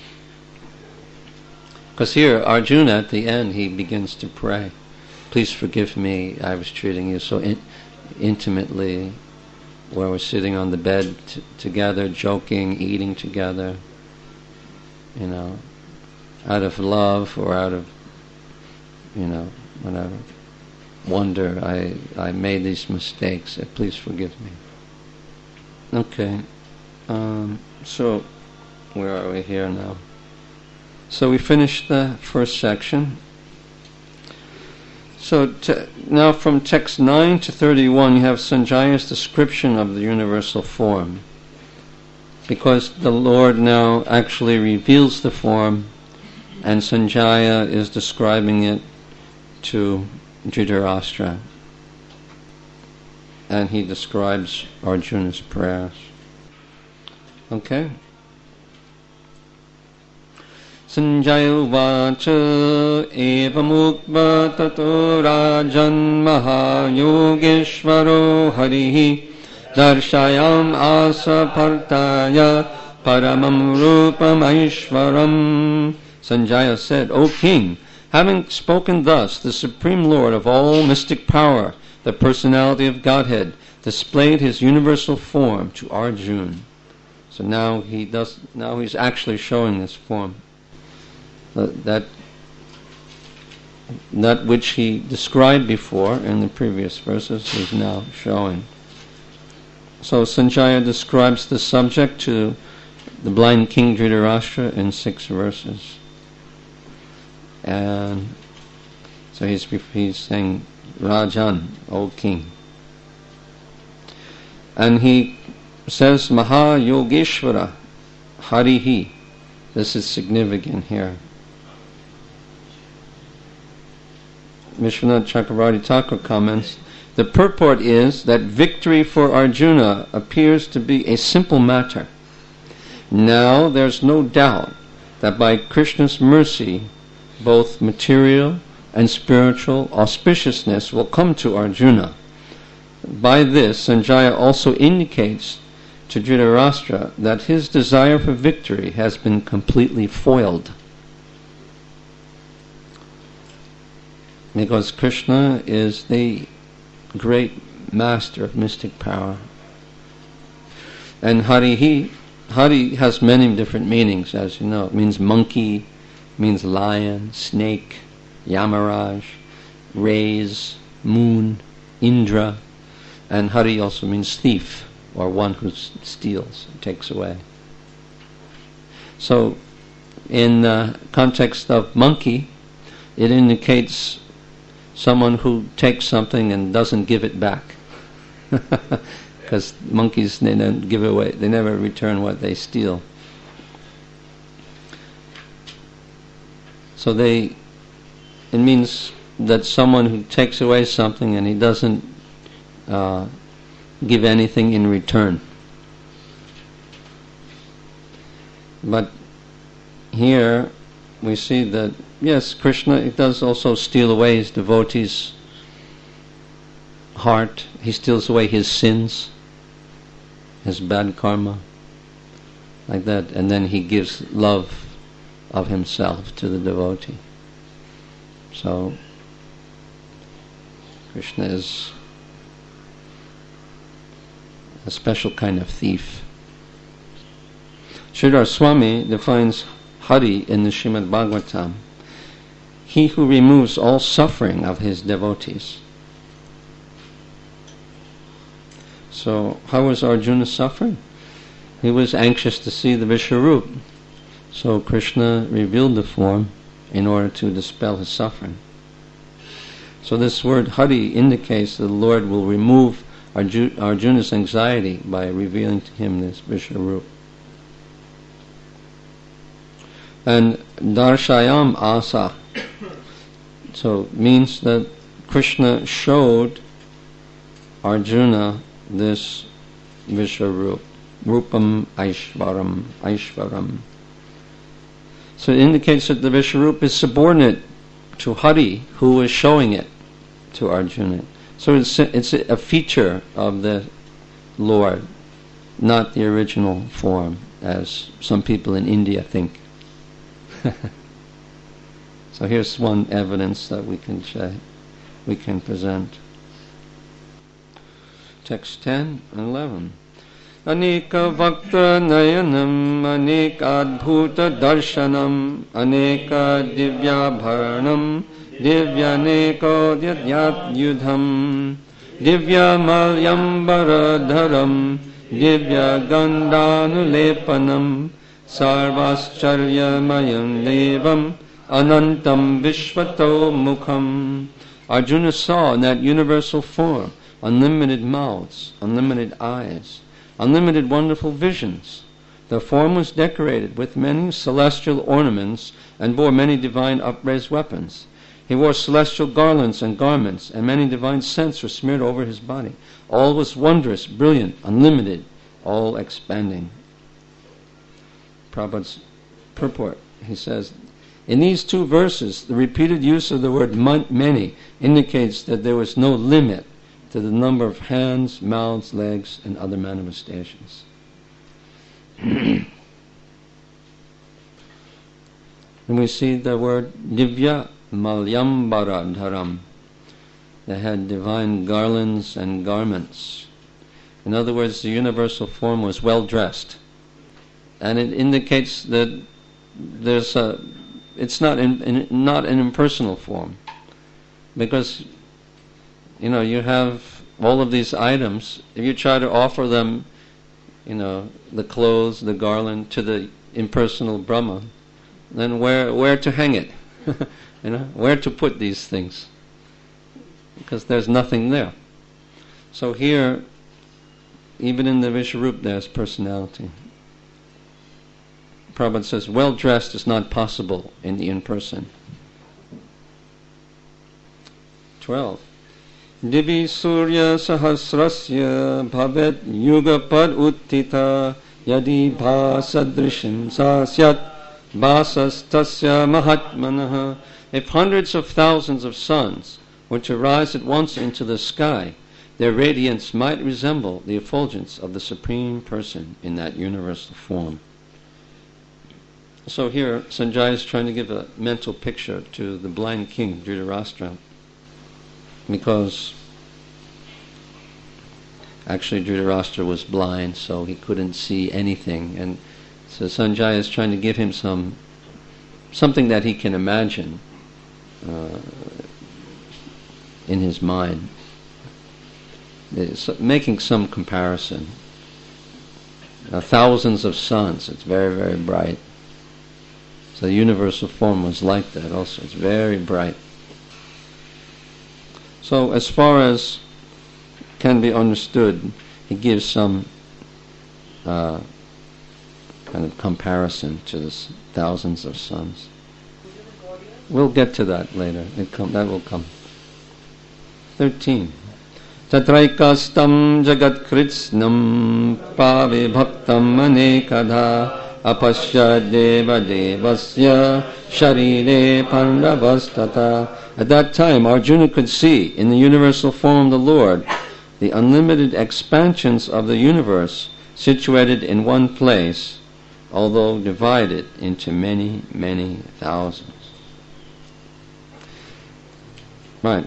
Because here, Arjuna, at the end, he begins to pray. Please forgive me, I was treating you so in- intimately, where we're sitting on the bed t- together, joking, eating together, you know, out of love or out of, you know, whatever, wonder, I, I made these mistakes, uh, please forgive me. Okay, um, so where are we here now? So we finished the first section. So to, now from text nine to thirty-one you have Sanjaya's description of the universal form, because the Lord now actually reveals the form and Sanjaya is describing it to Dhritarashtra, and he describes Arjuna's prayers. Okay? Sanjaya uvacha evamukva tato rajan mahayogeshvaro harihi darshayam asa partaya paramam rupam aishvaram. Sanjaya said, O king, having spoken thus, the Supreme Lord of all mystic power, the personality of Godhead, displayed his universal form to Arjuna. So now he does. Now he's actually showing this form. Uh, that that which he described before in the previous verses is now showing. So Sanjaya describes the subject to the blind king Dhritarashtra in six verses. And so he's, he's saying, Rajan, O king. And he says, Maha Yogeshvara Harihi. This is significant here. Vishwanath Chakravarti Thakur comments, the purport is that victory for Arjuna appears to be a simple matter. Now there's no doubt that by Krishna's mercy, both material and spiritual auspiciousness will come to Arjuna. By this, Sanjaya also indicates to Dhritarashtra that his desire for victory has been completely foiled. Because Krishna is the great master of mystic power. And Harihi, Hari has many different meanings, as you know. It means monkey, means lion, snake, Yamaraj, rays, moon, Indra, and Hari also means thief, or one who steals, takes away. So, in the context of monkey, it indicates someone who takes something and doesn't give it back. Because monkeys, they don't give away, they never return what they steal. So they, it means that someone who takes away something and he doesn't uh, give anything in return. But here we see that, yes, Krishna, it does also steal away his devotees' heart. He steals away his sins, his bad karma, like that, and then he gives love of himself to the devotee. So Krishna is a special kind of thief. Sridhar Swami defines Hari in the Srimad Bhagavatam, he who removes all suffering of his devotees. So how was Arjuna suffering? He was anxious to see the Vishwarup. So Krishna revealed the form in order to dispel his suffering. So this word Hari indicates that the Lord will remove Arju- Arjuna's anxiety by revealing to him this Vishwarup. And Darshayam Asa, so means that Krishna showed Arjuna this Vishwarup, Rupam Aishvaram, Aishvaram. So it indicates that the Vishwarup is subordinate to Hari, who is showing it to Arjuna. So it's a, it's a feature of the Lord, not the original form, as some people in India think. So here's one evidence that we can say, we can present. Text ten and eleven. Anika Vakta Nayanam, Anika Adbhuta Darshanam, Anika Divya Bharanam, Divya Neko Dyadyat Yudham, Divya Malyambara Dharam, Divya Gandanulepanam, Sarvascharya Mayam Devam, Anantam Vishvato Mukham. Arjuna saw in that universal form unlimited mouths, unlimited eyes, unlimited wonderful visions. The form was decorated with many celestial ornaments and bore many divine upraised weapons. He wore celestial garlands and garments, and many divine scents were smeared over his body. All was wondrous, brilliant, unlimited, all expanding. Prabhupada's purport. He says, in these two verses, the repeated use of the word many indicates that there was no limit to the number of hands, mouths, legs, and other manifestations. And we see the word Divya Malyambara Dharam. They had divine garlands and garments. In other words, the universal form was well dressed. And it indicates that there's a, it's not in, in, not an impersonal form. Because, you know, you have all of these items. If you try to offer them, you know, the clothes, the garland, to the impersonal Brahma, then where where to hang it? You know, where to put these things? Because there's nothing there. So here, even in the Vishwarup, there's personality. Prabhupada says, well dressed is not possible in the in-person. Twelve. Divi surya sahasrasya bhavet yugapad uttita yadi bhasadrishim sasyat bhasastasya mahatmanaha. If hundreds of thousands of suns were to rise at once into the sky, their radiance might resemble the effulgence of the Supreme Person in that universal form. So here, Sanjaya is trying to give a mental picture to the blind king, Dhritarashtra, because actually Dhritarashtra was blind, so he couldn't see anything, and so Sanjaya is trying to give him some something that he can imagine uh, in his mind. It's making some comparison. Uh, thousands of suns, it's very, very bright. So the universal form was like that also, it's very bright. So as far as can be understood, he gives some uh, kind of comparison to the thousands of suns. We'll get to that later. It come, that will come. Thirteen. Tatraikastam jagat kritsnam pave bhaktam anekadha apasya deva devasya sharire pandavastata. At that time, Arjuna could see in the universal form of the Lord the unlimited expansions of the universe situated in one place, although divided into many, many thousands. Right.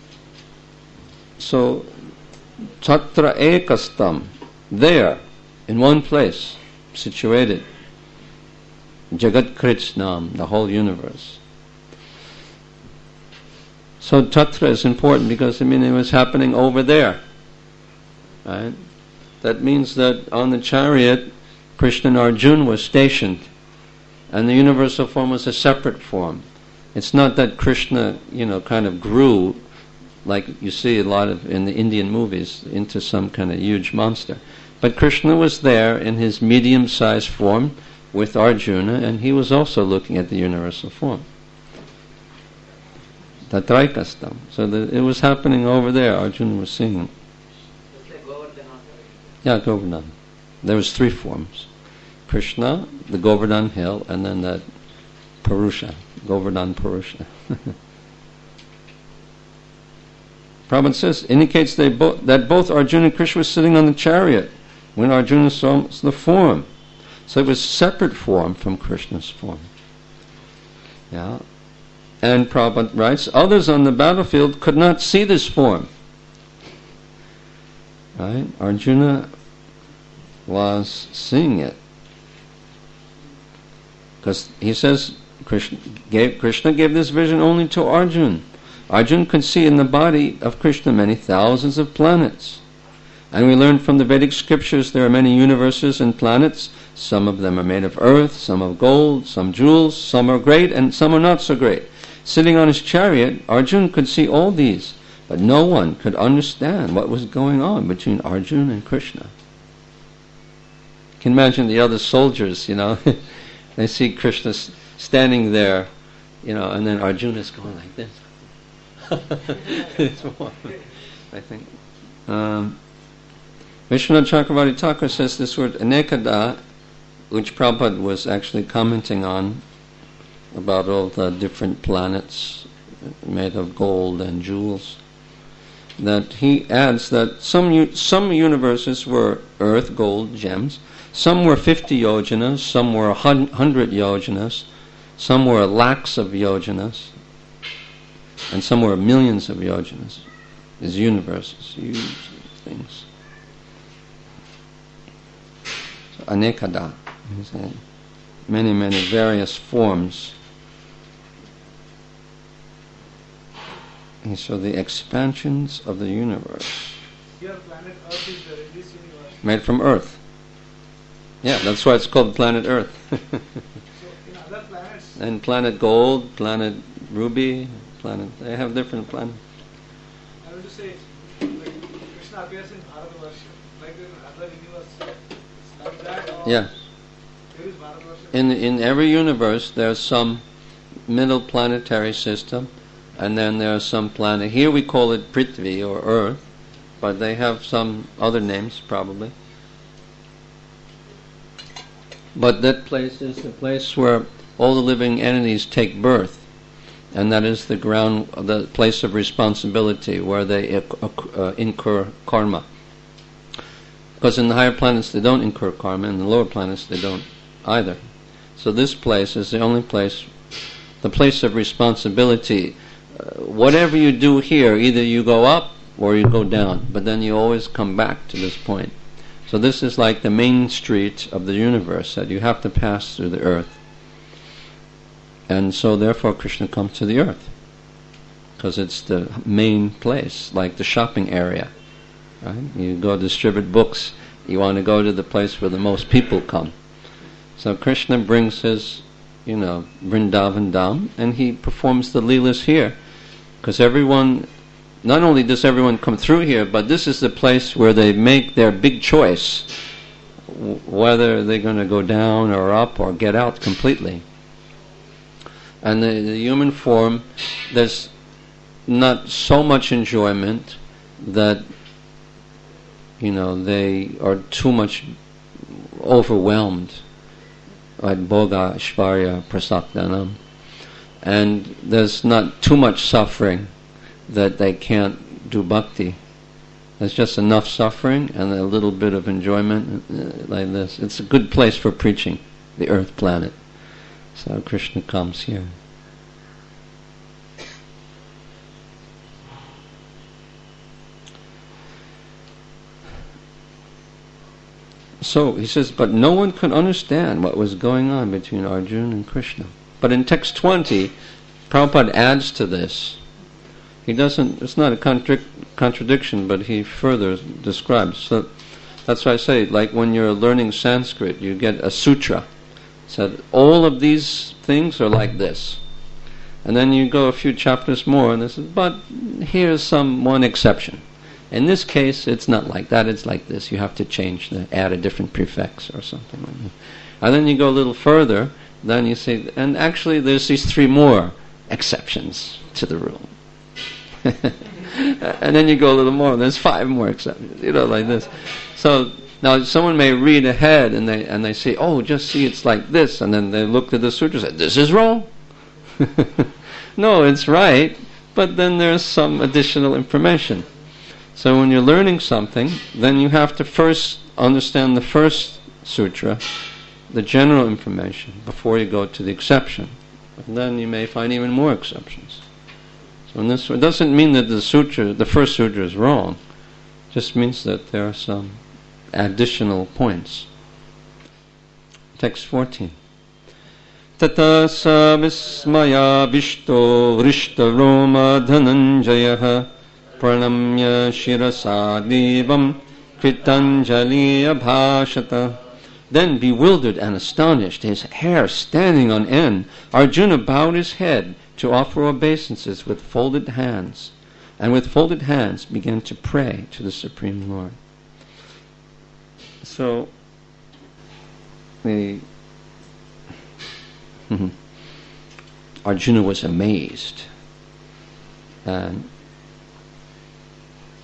So, Tatra Ekastam, there, in one place, situated, Jagat Kritsnam, the whole universe. So Tatra is important because, I mean, it was happening over there. Right? That means that on the chariot, Krishna and Arjuna was stationed, and the universal form was a separate form. It's not that Krishna, you know, kind of grew, like you see a lot of in the Indian movies, into some kind of huge monster. But Krishna was there in his medium-sized form with Arjuna, and he was also looking at the universal form. Tatraikastam. So the, it was happening over there. Arjuna was seeing. Yeah, Govardhan. There was three forms. Krishna, the Govardhan hill, and then that Purusha, Govardhan Purusha. Prabhupada says, indicates they bo- that both Arjuna and Krishna were sitting on the chariot when Arjuna saw the form. So it was separate form from Krishna's form. Yeah. And Prabhupada writes, others on the battlefield could not see this form. Right? Arjuna was seeing it. Because he says, Krishna gave, Krishna gave this vision only to Arjuna. Arjuna could see in the body of Krishna many thousands of planets. And we learn from the Vedic scriptures there are many universes and planets. Some of them are made of earth, some of gold, some jewels, some are great and some are not so great. Sitting on his chariot, Arjuna could see all these, but no one could understand what was going on between Arjuna and Krishna. You can imagine the other soldiers, you know, they see Krishna standing there, you know, and then Arjuna's going like this. It's one, I think. Um, Vishwanath Chakravarti Thakur says this word anekada which Prabhupada was actually commenting on about all the different planets made of gold and jewels, that he adds that some u- some universes were earth, gold, gems, some were fifty yojanas, some were one hundred yojanas, some were lakhs of yojanas, and some were millions of yojanas. These universes, huge things. So, anekada, many, many various forms. And so the expansions of the universe. Here planet Earth is there in this universe. Made from Earth. Yeah, that's why it's called planet Earth. So in other planets, And planet Gold, planet Ruby, planet, they have different planets. I want to say, like Krishna appears in Bharatavarsha, like in other universe, it's like that. Or Yeah. there is Bharatavarsha. In in every universe, there's some middle planetary system, and then there's some planet. Here we call it Prithvi or Earth, but they have some other names probably. But that place is the place where all the living entities take birth, and that is the ground, the place of responsibility where they uh, incur karma. Because in the higher planets they don't incur karma, in the lower planets they don't either. So this place is the only place, the place of responsibility. Uh, whatever you do here, either you go up or you go down, but then you always come back to this point. So this is like the main street of the universe, that you have to pass through the earth. And so therefore Krishna comes to the earth, because it's the main place, like the shopping area. Right? You go distribute books, you want to go to the place where the most people come. So Krishna brings his, you know, Vrindavan down, and he performs the leelas here. Because everyone, not only does everyone come through here, but this is the place where they make their big choice, w- whether they're going to go down or up or get out completely. And the, the human form, there's not so much enjoyment that, you know, they are too much overwhelmed, like bhoga, shvarya, prasakdanam. And there's not too much suffering that they can't do bhakti. There's just enough suffering and a little bit of enjoyment uh, like this. It's a good place for preaching, the earth planet. So Krishna comes here. So he says, but no one could understand what was going on between Arjuna and Krishna. But in text twenty, Prabhupada adds to this. He doesn't, it's not a contra- contradiction, but he further describes. So that's why I say, like when you're learning Sanskrit, you get a sutra. Said all of these things are like this. And then you go a few chapters more, and this is, but here's some one exception. In this case, it's not like that, it's like this. You have to change, the, add a different prefix or something like that. And then you go a little further, then you say, and actually there's these three more exceptions to the rule. And then you go a little more, there's five more exceptions, you know, like this. So now someone may read ahead and they and they say, oh, just see, it's like this, and then they look at the sutra and say, this is wrong. No, it's right, but then there's some additional information. So when you're learning something, then you have to first understand the first sutra, the general information, before you go to the exception. And then you may find even more exceptions. So in this, it doesn't mean that the sutra, the first sutra is wrong. It just means that there are some additional points. Text fourteen. Tata sa vismaya vishto vrishta roma dhananjaya pranamya shirasa devam kritanjali abhashata. Then, bewildered and astonished, his hair standing on end, Arjuna bowed his head to offer obeisances with folded hands, and with folded hands began to pray to the Supreme Lord. So, the Arjuna was amazed, and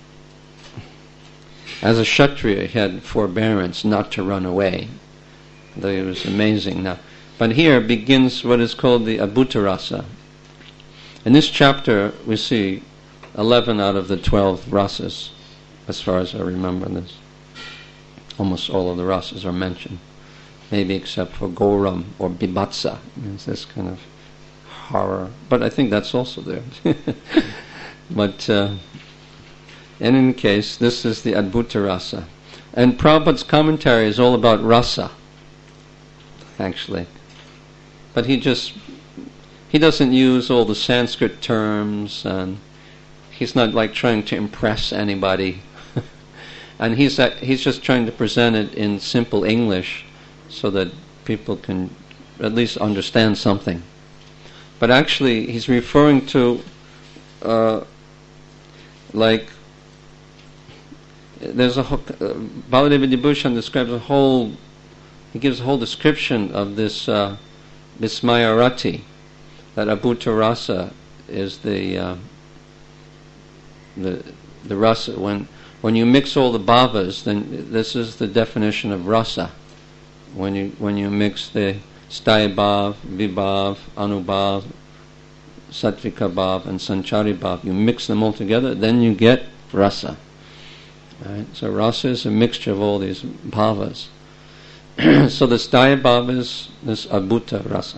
as a Kshatriya, he had forbearance not to run away. though it was amazing now. But here begins what is called the Adbhuta Rasa. In this chapter, we see eleven out of the twelve rasas, as far as I remember this. Almost all of the rasas are mentioned, maybe except for Gauram or Bibhatsa. It's this kind of horror, but I think that's also there. But uh, in any case, this is the Adbhuta Rasa. And Prabhupada's commentary is all about rasa, actually. But he just, he doesn't use all the Sanskrit terms, and he's not like trying to impress anybody. And he's uh, he's just trying to present it in simple English so that people can at least understand something. But actually, he's referring to, uh, like, there's a whole, uh, Baladeva Vibhushan describes a whole, he gives a whole description of this uh, Vismaya Rati, that Adbhuta Rasa is the uh, the the rasa. When when you mix all the bhavas, then this is the definition of rasa. When you when you mix the staya bhav, vibhav, anubhav, sattvika bhav, and sanchari bhav, you mix them all together, then you get rasa. Right? So rasa is a mixture of all these bhavas. So the staya bhav is this Adbhuta Rasa.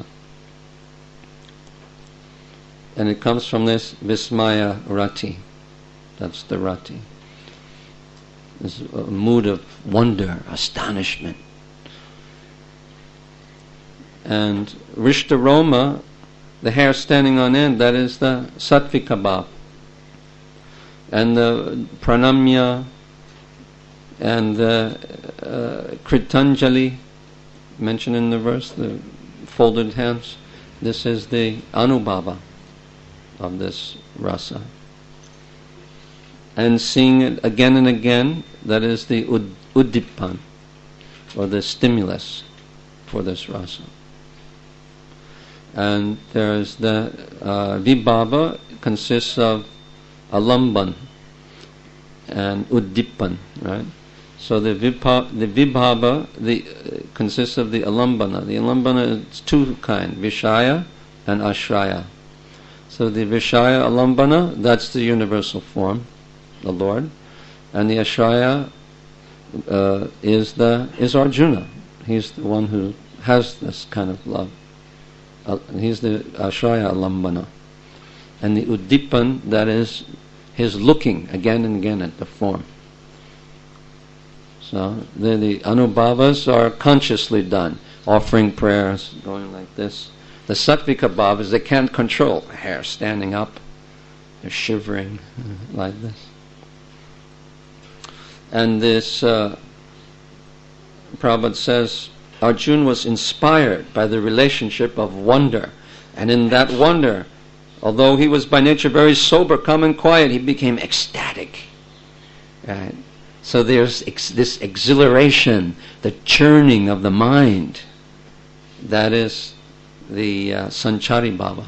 And it comes from this Vismaya Rati. That's the Rati. This a mood of wonder, astonishment. And Rishta Roma, the hair standing on end, that is the Sattvika bhav. And the Pranamya and the uh, Kritanjali, mentioned in the verse, the folded hands, this is the Anubhava of this rasa. And seeing it again and again, that is the ud- Uddipan, or the stimulus for this rasa. And there's the uh, Vibhava, consists of Alamban and Uddipan, right? So the vibha, the Vibhava the, uh, consists of the Alambana. The Alambana is two kinds, Vishaya and Ashraya. So the Vishaya Alambana, that's the universal form, the Lord, and the Ashraya uh, is the is Arjuna. He's the one who has this kind of love. Uh, he's the Ashraya Alambana. And the Uddipan, that is his looking again and again at the form. So the, the Anubhavas are consciously done, offering prayers, going like this. The Sattvika bhavas, they can't control. The hair standing up, they're shivering uh, like this. And this, uh, Prabhupada says, Arjuna was inspired by the relationship of wonder. And in that wonder, although he was by nature very sober, calm and quiet, he became ecstatic. Right? So there's ex- this exhilaration, the churning of the mind. That is the uh, Sanchari Bhava.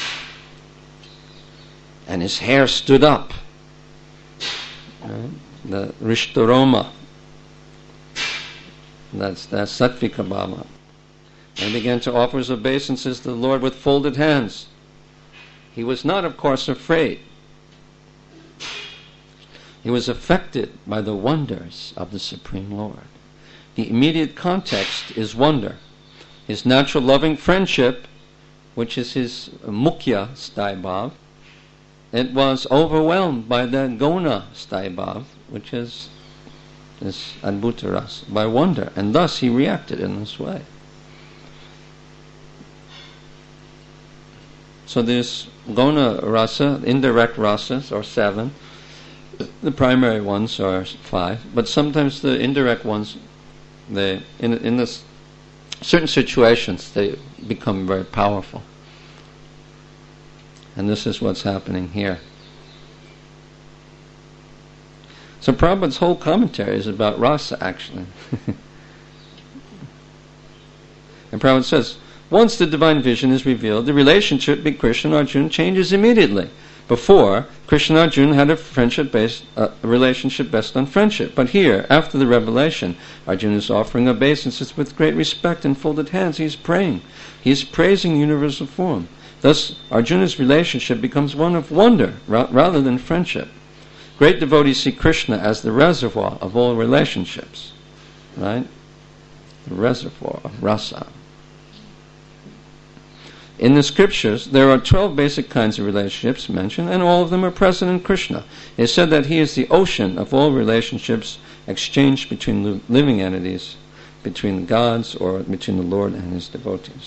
And his hair stood up. Right? The Rishtaroma. That's that Sattvika Bhava. And began to offer his obeisances to the Lord with folded hands. He was not, of course, afraid. He was affected by the wonders of the Supreme Lord. The immediate context is wonder. His natural loving friendship, which is his mukhya staibhav, it was overwhelmed by the gona staibhav, which is this Adbhuta Rasa, by wonder. And thus he reacted in this way. So there's Gona Rasa, indirect rasas, are seven. The primary ones are five. But sometimes the indirect ones, they in in this certain situations, they become very powerful. And this is what's happening here. So Prabhupada's whole commentary is about rasa, actually. And Prabhupada says, once the divine vision is revealed, the relationship between Krishna and Arjuna changes immediately. Before, Krishna and Arjuna had a friendship based, uh, a relationship based on friendship. But here, after the revelation, Arjuna is offering obeisances with great respect and folded hands. He's praying. He's praising universal form. Thus, Arjuna's relationship becomes one of wonder ra- rather than friendship. Great devotees see Krishna as the reservoir of all relationships, right? The reservoir of rasa. In the scriptures, there are twelve basic kinds of relationships mentioned, and all of them are present in Krishna. It is said that he is the ocean of all relationships exchanged between li- living entities, between the gods, or between the Lord and his devotees.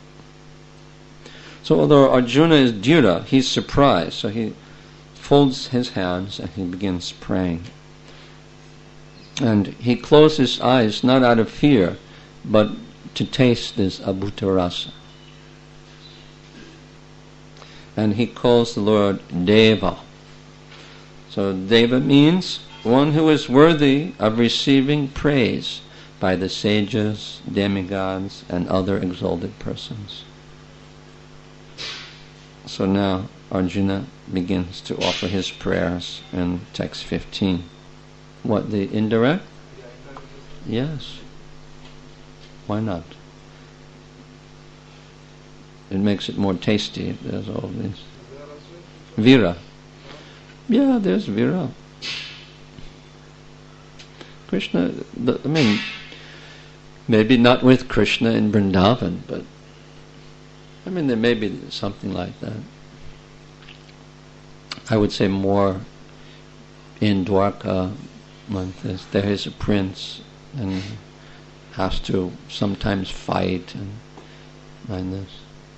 So although Arjuna is Dhyuta, he's surprised, so he folds his hands and he begins praying. And he closes his eyes not out of fear, but to taste this abhuta rasa. And he calls the Lord Deva. So Deva means one who is worthy of receiving praise by the sages, demigods, and other exalted persons. So now Arjuna begins to offer his prayers in text fifteen. What, the indirect? Yes. Why not? It makes it more tasty if there's all this. Vira. Yeah, there's Vira. Krishna, the, I mean, maybe not with Krishna in Vrindavan, but I mean, there may be something like that. I would say more in Dwarka, like this. There is a prince and has to sometimes fight and like this.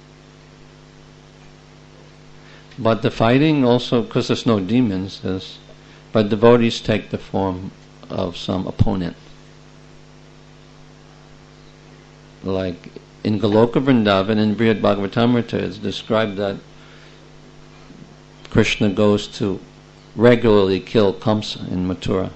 But the fighting also, because there's no demons, there's, but devotees take the form of some opponent. Like in Goloka Vrindavan, in Brihad Bhagavatamrita, it's described that Krishna goes to regularly kill Kamsa in Mathura.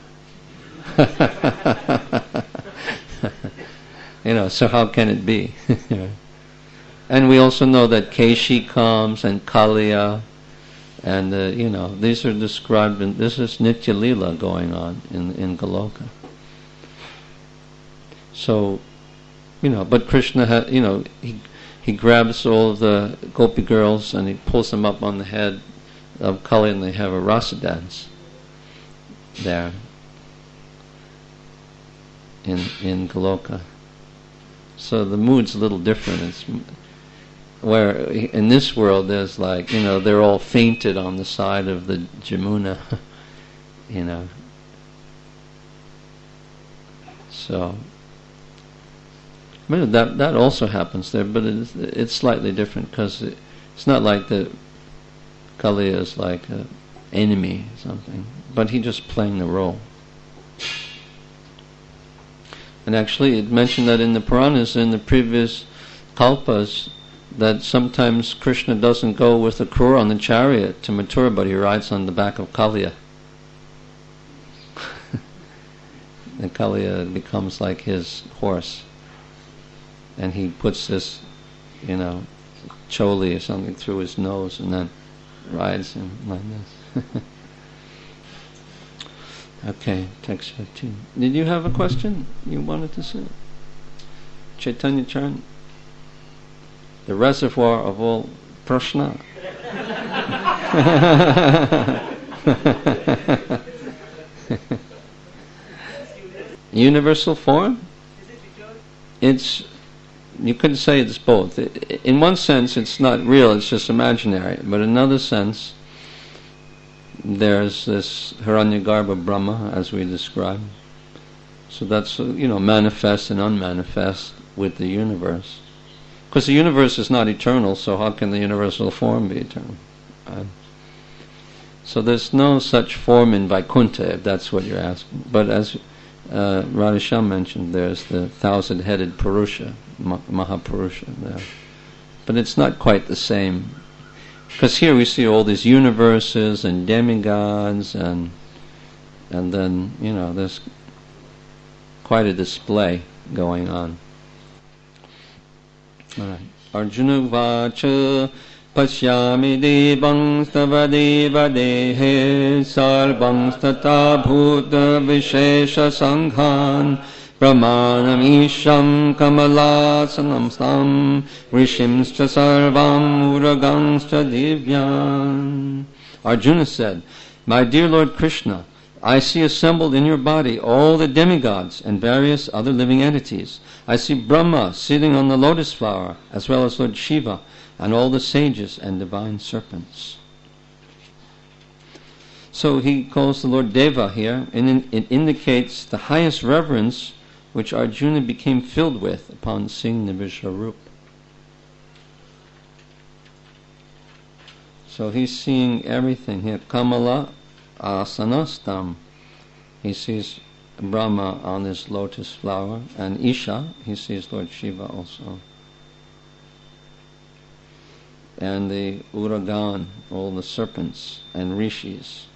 You know, so how can it be? And we also know that Keshi comes and Kaliya, and uh, you know, these are described in, this is Nitya Leela going on in, in Goloka. So, you know, but Krishna, ha, you know, he he grabs all of the gopi girls and he pulls them up on the head of Kali, and they have a rasa dance there in in Goloka. So the mood's a little different. It's where in this world there's like, you know, they're all fainted on the side of the Jamuna, you know. So, I mean, that that also happens there, but it's, it's slightly different because it, it's not like the Kali is like an enemy or something, but he's just playing the role. And actually, it mentioned that in the Puranas, in the previous kalpas, that sometimes Krishna doesn't go with the Krura on the chariot to Mathura, but he rides on the back of Kaliya. And Kaliya becomes like his horse. And he puts this, you know, choli or something through his nose and then rides him like this. Okay, text fifteen. Did you have a question you wanted to say? Chaitanya Charan, the reservoir of all prashna. Universal form? It's, you could say it's both. In one sense, it's not real, it's just imaginary. But in another sense, there's this Hiranyagarbha Brahma, as we described. So that's, you know, manifest and unmanifest with the universe. Because the universe is not eternal, so how can the universal form be eternal? Right? So there's no such form in Vaikuntha, if that's what you're asking. But as uh, Radhesham mentioned, there's the thousand-headed Purusha, Ma- Mahapurusha there. But it's not quite the same. Because here we see all these universes and demigods, and and then, you know, there's quite a display going on. All right. Arjuna vacha Pashyami devang stava deva dehe sarvang stata bhuta vishesha sanghan Brahmanam isham kamalasanam stam Rishimscha sarvam uragangscha divyan. Arjuna said, My dear Lord Krishna, I see assembled in your body all the demigods and various other living entities. I see Brahma sitting on the lotus flower, as well as Lord Shiva, and all the sages and divine serpents. So he calls the Lord Deva here, and it indicates the highest reverence which Arjuna became filled with upon seeing the Vishwarup. So he's seeing everything here. Kamala asanastam. He sees Brahma on this lotus flower, and Isha, he sees Lord Shiva also. And the Uragan, all the serpents and rishis.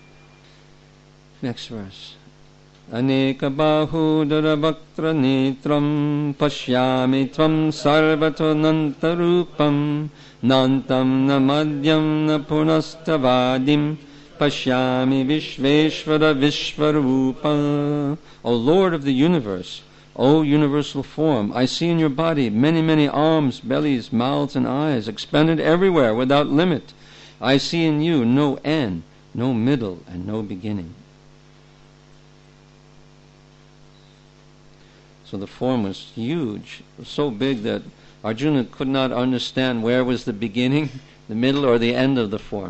Next verse. Aneka bahu durabhaktra netram pashyami tvam sarvato nantarupam nantam na madhyam na punastavadim pashyami vishveshvara vishvarupa. O Lord of the universe, O universal form, I see in your body many, many arms, bellies, mouths, and eyes, expanded everywhere without limit. I see in you no end, no middle, and no beginning. So the form was huge, so big that Arjuna could not understand where was the beginning, the middle, or the end of the form.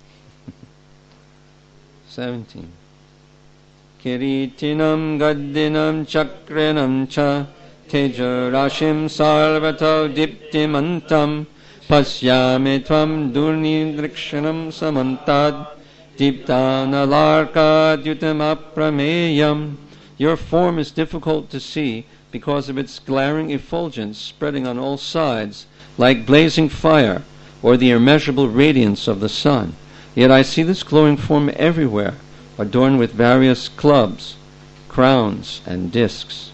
seventeen. Kiritinam gaddinam chakranam cha teja rashim sarvato diptimantam pasyami tvam durnidrikshanam samantad diptanalarkad yutam aprameyam. Your form is difficult to see because of its glaring effulgence spreading on all sides like blazing fire or the immeasurable radiance of the sun. Yet I see this glowing form everywhere, adorned with various clubs, crowns, and discs.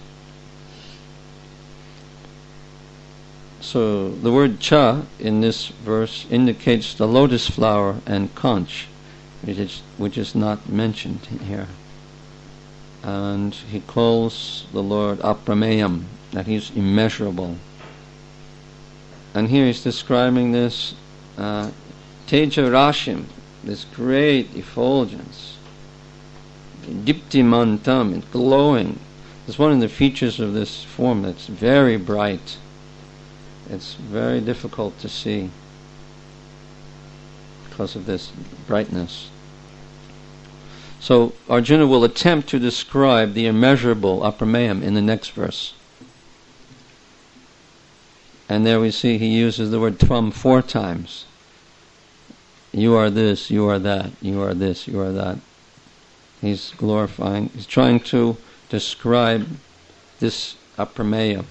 So the word cha in this verse indicates the lotus flower and conch, which is, which is not mentioned here. And he calls the Lord Aprameyam, that he's immeasurable. And here he's describing this uh, Teja Rashim, this great effulgence. Diptimantam, it's glowing. It's one of the features of this form that's very bright. It's very difficult to see because of this brightness. So Arjuna will attempt to describe the immeasurable Aprameyam in the next verse. And there we see he uses the word tvam four times. You are this, you are that, you are this, you are that. He's glorifying, he's trying to describe this Aprameyam.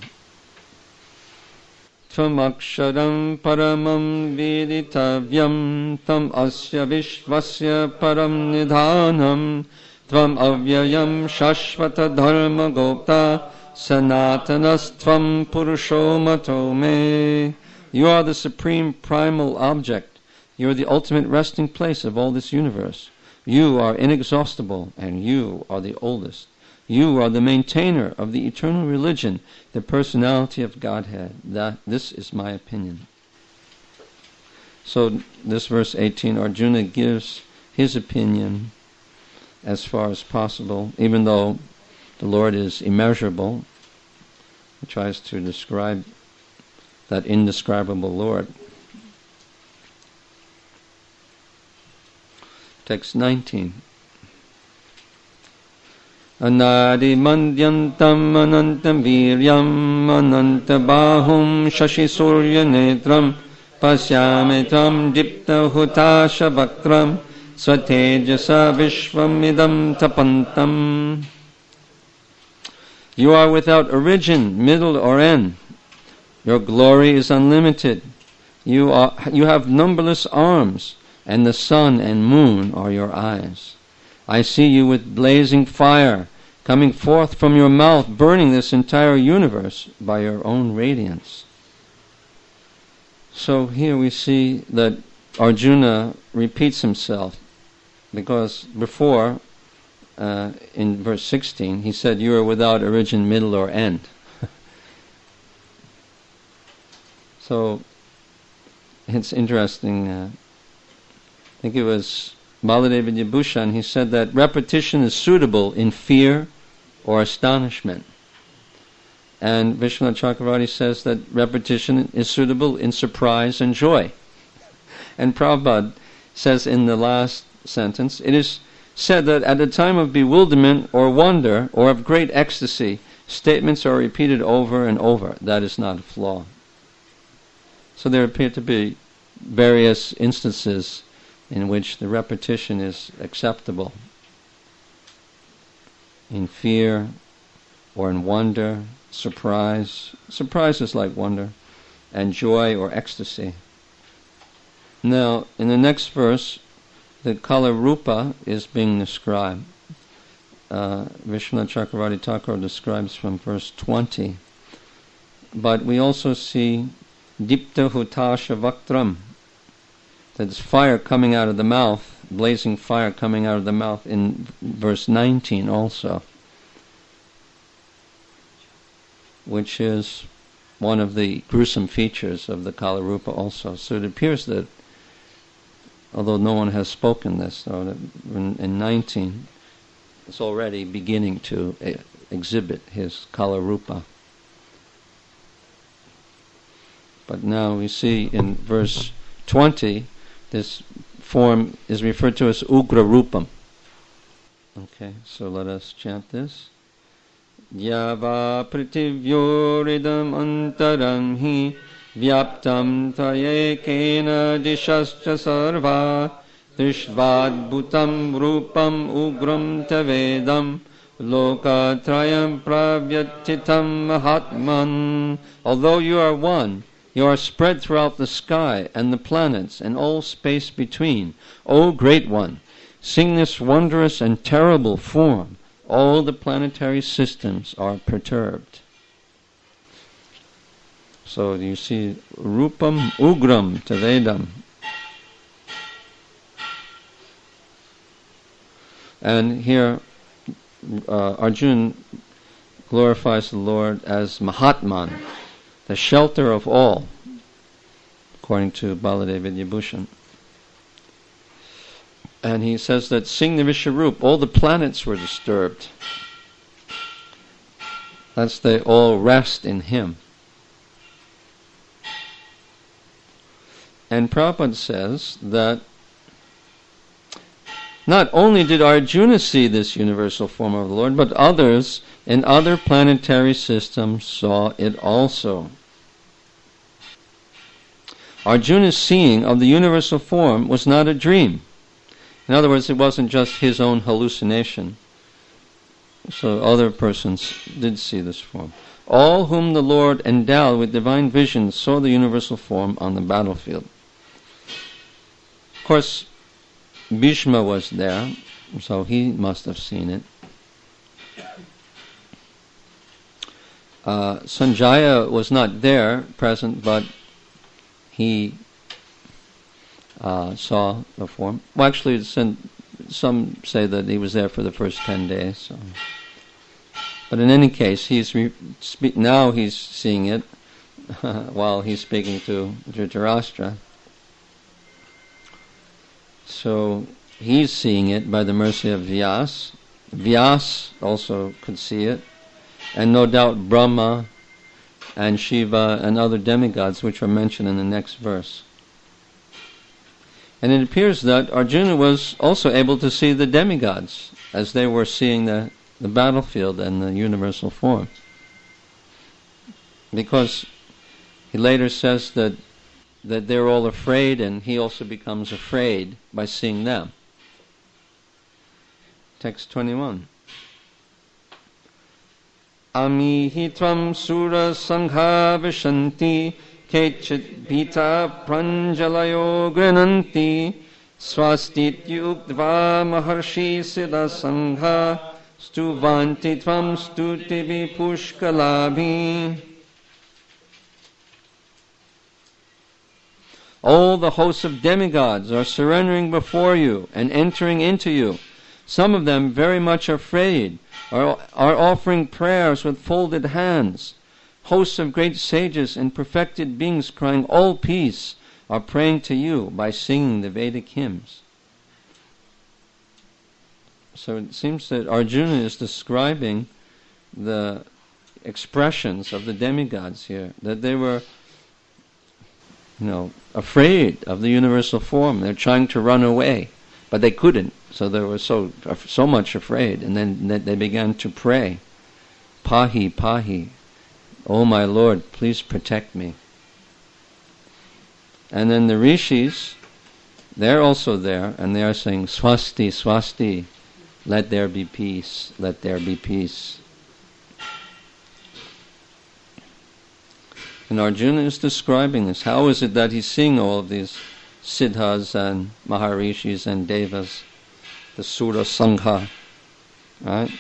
Tvam aksharam paramam viditavyam tam asya vishvasya param nidhanam tvam avyayam shashvata dharma gopta sanatanas tvam purusho mato me. You are the supreme primal object. You are the ultimate resting place of all this universe. You are inexhaustible, and you are the oldest. You are the maintainer of the eternal religion, the personality of Godhead. That this is my opinion. So this verse eighteen, Arjuna gives his opinion as far as possible, even though the Lord is immeasurable. He tries to describe that indescribable Lord. Text nineteen. Anadi mandyantam anantam viryam ananta bahum shashi surya netram pasyamitam dipta hutasha vaktram swatejasa vishvamidam tapantam. You are without origin, middle, or end. Your glory is unlimited. You are you have numberless arms, and the sun and moon are your eyes. I see you with blazing fire coming forth from your mouth, burning this entire universe by your own radiance. So here we see that Arjuna repeats himself, because before, uh, in verse sixteen, he said, "You are without origin, middle, or end." So it's interesting. Uh, I think it was Baladeva Vibhushan. He said that repetition is suitable in fear or astonishment. And Vishwanath Chakravarti says that repetition is suitable in surprise and joy. And Prabhupada says in the last sentence, it is said that at a time of bewilderment or wonder or of great ecstasy, statements are repeated over and over. That is not a flaw. So there appear to be various instances in which the repetition is acceptable. In fear or in wonder, surprise. Surprise is like wonder. And joy or ecstasy. Now, in the next verse, the Kala Rupa is being described. Uh, Vishwanath Chakravarti Thakur describes from verse twenty. But we also see Dipta Hutasha Vaktram. That's fire coming out of the mouth, blazing fire coming out of the mouth in verse nineteen also, which is one of the gruesome features of the Kala Rupa also. So it appears that, although no one has spoken this, so that in, in nineteen, it's already beginning to uh, exhibit his Kala Rupa. But now we see in verse twenty, this form is referred to as Ugra Rupam. Okay, so let us chant this. Yava pritivyoridam antaram hi vyaptam tayekena dishascha sarva drishvadbhutam rupam ugram tavedam lokatrayam pravyatitam mahatman. Although you are one, you are spread throughout the sky and the planets and all space between. O Great One, sing this wondrous and terrible form. All the planetary systems are perturbed. So you see, Rupam Ugram Tavedam. And here uh, Arjuna glorifies the Lord as Mahatman, the shelter of all, according to Baladeva Vibhushan. And he says that sing the Vishwarup, all the planets were disturbed. That's they all rest in him. And Prabhupada says that not only did Arjuna see this universal form of the Lord, but others in other planetary systems saw it also. Arjuna's seeing of the universal form was not a dream. In other words, it wasn't just his own hallucination. So other persons did see this form. All whom the Lord endowed with divine vision saw the universal form on the battlefield. Of course, Bhishma was there, so he must have seen it. Uh, Sanjaya was not there, present, but he uh, saw the form. Well, actually, some say that he was there for the first ten days. So. But in any case, he's re- spe- now he's seeing it while he's speaking to Dhritarashtra. So he's seeing it by the mercy of Vyas. Vyas also could see it, and no doubt Brahma and Shiva and other demigods, which are mentioned in the next verse. And it appears that Arjuna was also able to see the demigods as they were seeing the, the battlefield and the universal form. Because he later says that that they're all afraid, and he also becomes afraid by seeing them. Text twenty-one. Amihi tvam sura sangha vishanti kechit bhita pranjalayo grinanti swastit yuktva maharshi siddha sangha stuvanti tvam stutivi pushkalabhi. All the hosts of demigods are surrendering before you and entering into you. Some of them, very much afraid, are, are offering prayers with folded hands. Hosts of great sages and perfected beings crying, all peace, are praying to you by singing the Vedic hymns. So it seems that Arjuna is describing the expressions of the demigods here, that they were, you know, afraid of the universal form. They're trying to run away, but they couldn't. So they were so so much afraid, and then they began to pray, Pahi, Pahi, oh my Lord, please protect me. And then the rishis, they're also there, and they are saying, Swasti, Swasti, let there be peace, let there be peace. And Arjuna is describing this. How is it that he's seeing all of these siddhas and maharishis and devas, the sura sangha, right?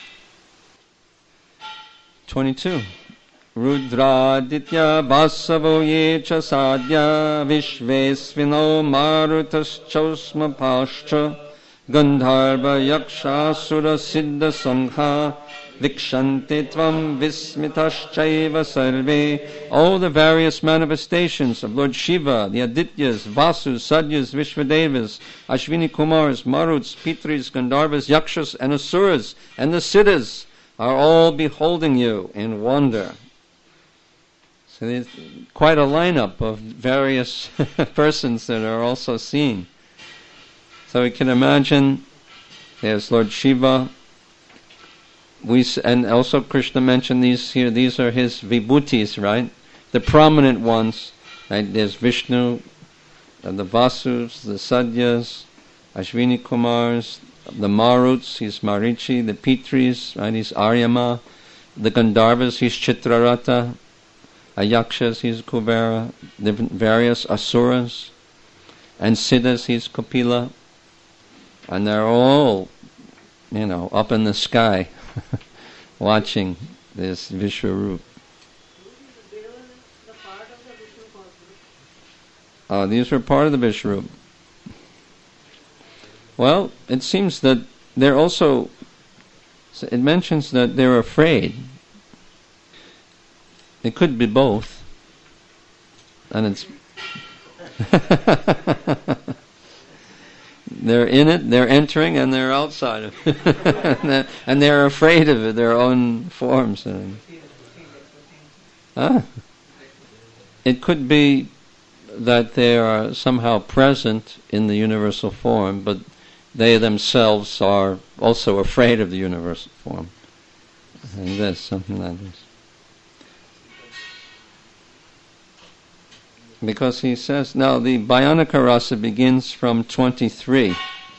twenty-two. Rudraditya vasavo ye cha sadya vishvesvino marutaschausma pascha gandharva yaksha sura siddha sangha vikshante tvam vismitaschaiva sarve. All the various manifestations of Lord Shiva, the Adityas, Vasus, Sadyas, Vishvadevas, Ashwini Kumars, Maruts, Pitris, Gandharvas, Yakshas, and Asuras, and the Siddhas are all beholding you in wonder. So there's quite a lineup of various persons that are also seen. So we can imagine there's Lord Shiva. We and also Krishna mentioned these here. These are his vibhutis, right? The prominent ones. Right? There's Vishnu, uh, the Vasus, the Sadyas, Ashwini Kumars, the Maruts. He's Marichi. The Pitris, right? He's Aryama. The Gandharvas. He's Chitrarata. Ayakshas. He's Kubera. The various Asuras and Siddhas. He's Kapila, and they're all, you know, up in the sky. Watching this Vishwarup. Uh, these were part of the Vishwarup. Well, it seems that they're also, it mentions that they're afraid. It could be both. And it's they're in it, they're entering, and they're outside of it. and, they're, and they're afraid of it, their own forms. Ah. It could be that they are somehow present in the universal form, but they themselves are also afraid of the universal form. And this, something like this. Because he says, now the Bhayanaka Rasa begins from twenty-three.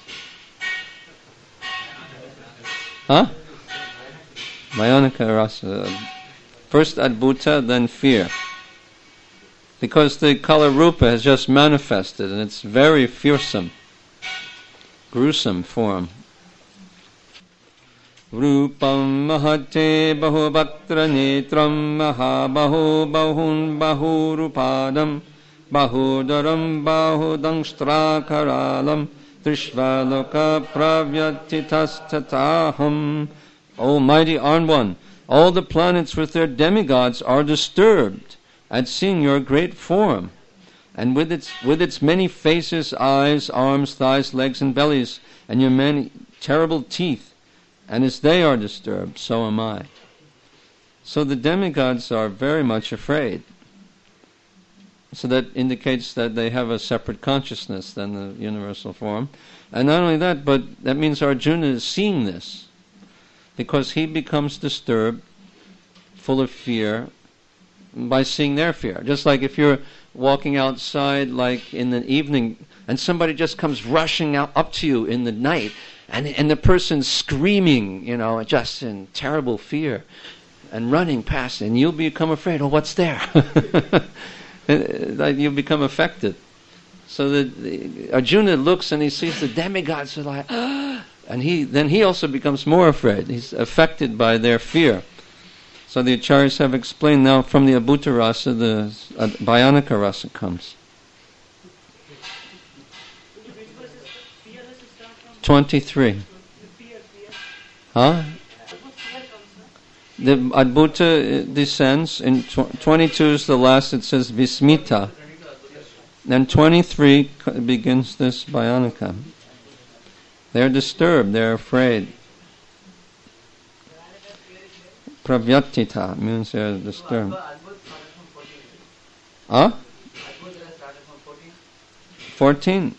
Huh? Bhayanaka Rasa. First Adbhuta, then fear. Because the Kala Rupa has just manifested, and it's very fearsome, gruesome form. Rupam mahate bahubhaktra netram mahabaho bahun bahurupadam bahudaram bahudangstrakaralam trishvaloka pravyatitastataham. Almighty Armed One, all the planets with their demigods are disturbed at seeing your great form, and with its with its many faces, eyes, arms, thighs, legs, and bellies, and your many terrible teeth. And as they are disturbed, so am I. So the demigods are very much afraid. So that indicates that they have a separate consciousness than the universal form. And not only that, but that means Arjuna is seeing this, because he becomes disturbed, full of fear, by seeing their fear. Just like if you're walking outside like in the evening and somebody just comes rushing out up to you in the night, and and the person's screaming, you know, just in terrible fear and running past, and you'll become afraid. Oh, what's there? You'll become affected. So that Arjuna looks and he sees the demigods are like, ah! And he then he also becomes more afraid. He's affected by their fear. So the Acharyas have explained now from the Abhuta Rasa, the uh, Bhayanaka Rasa comes. twenty-three. Huh? The Adbhuta descends, in tw- twenty-two is the last, it says Vismita. Then twenty-three begins this Bhayanaka. They're disturbed, they're afraid. Pravyatita means they're disturbed. Huh? fourteen?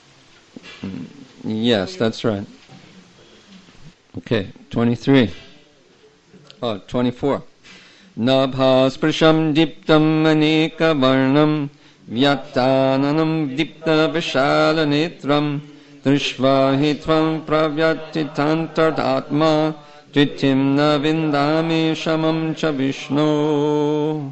Yes, that's right. Okay, twenty-three. Oh, twenty-four. Nabha sprisham diptam aneka varnam vyattananam dipta vishala netram drishva hitvam pravyatitantardatma Tritim na vindami shamam cha Vishnu.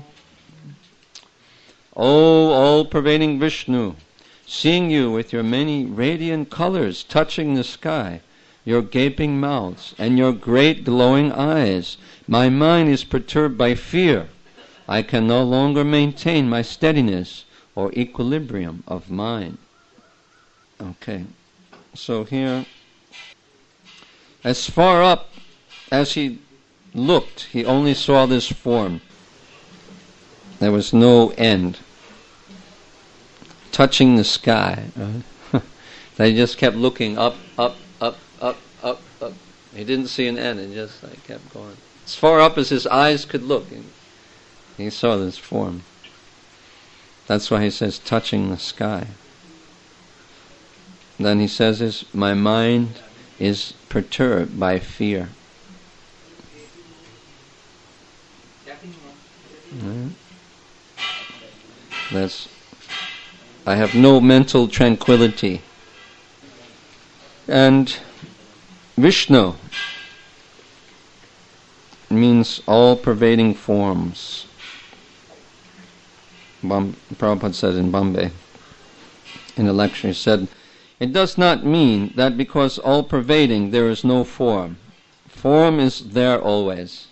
O all-pervading Vishnu, seeing you with your many radiant colors touching the sky, your gaping mouths, and your great glowing eyes, my mind is perturbed by fear. I can no longer maintain my steadiness or equilibrium of mind. Okay, so here, as far up as he looked, he only saw this form. There was no end. Touching the sky. Right? They just kept looking up, up, up, up, up, up. He didn't see an end. It just like, kept going. As far up as his eyes could look, he saw this form. That's why he says, touching the sky. Then he says this, my mind is perturbed by fear. Right. That's, I have no mental tranquility. And Vishnu means all-pervading forms. Bom- Prabhupada said in Bombay, in a lecture, he said, it does not mean that because all-pervading there is no form. Form is there always.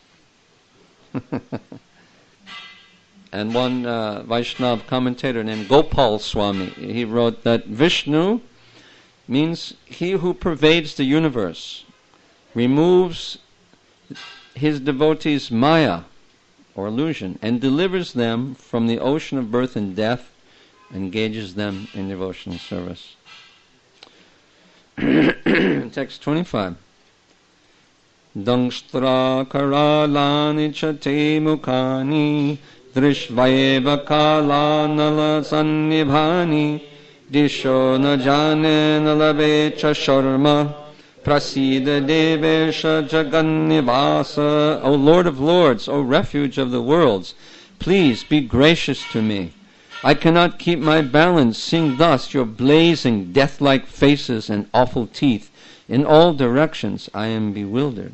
And one uh, Vaishnava commentator named Gopal Swami, he wrote that Vishnu means he who pervades the universe, removes his devotees' maya, or illusion, and delivers them from the ocean of birth and death, engages them in devotional service. Text twenty-five. Dangstra karalani chate mukhani Drishvaeva kala nala sannibhani Disho na jane nalabe cha sharma Prasida devesha jagannivasa. O Lord of Lords, O refuge of the worlds, please be gracious to me. I cannot keep my balance, seeing thus your blazing death-like faces and awful teeth. In all directions I am bewildered.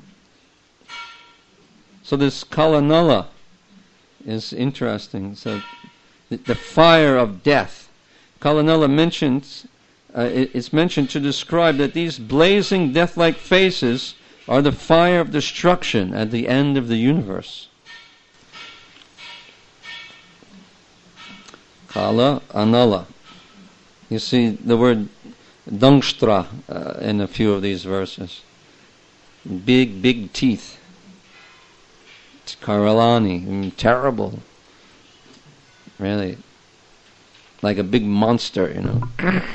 So this Kalanala is interesting. So the, the fire of death. Kalanala mentions, uh, it, it's mentioned to describe that these blazing death-like faces are the fire of destruction at the end of the universe. Kala Anala. You see the word Dangstra uh, in a few of these verses. Big, big teeth. Karalani, I mean, terrible. Really. Like a big monster, you know.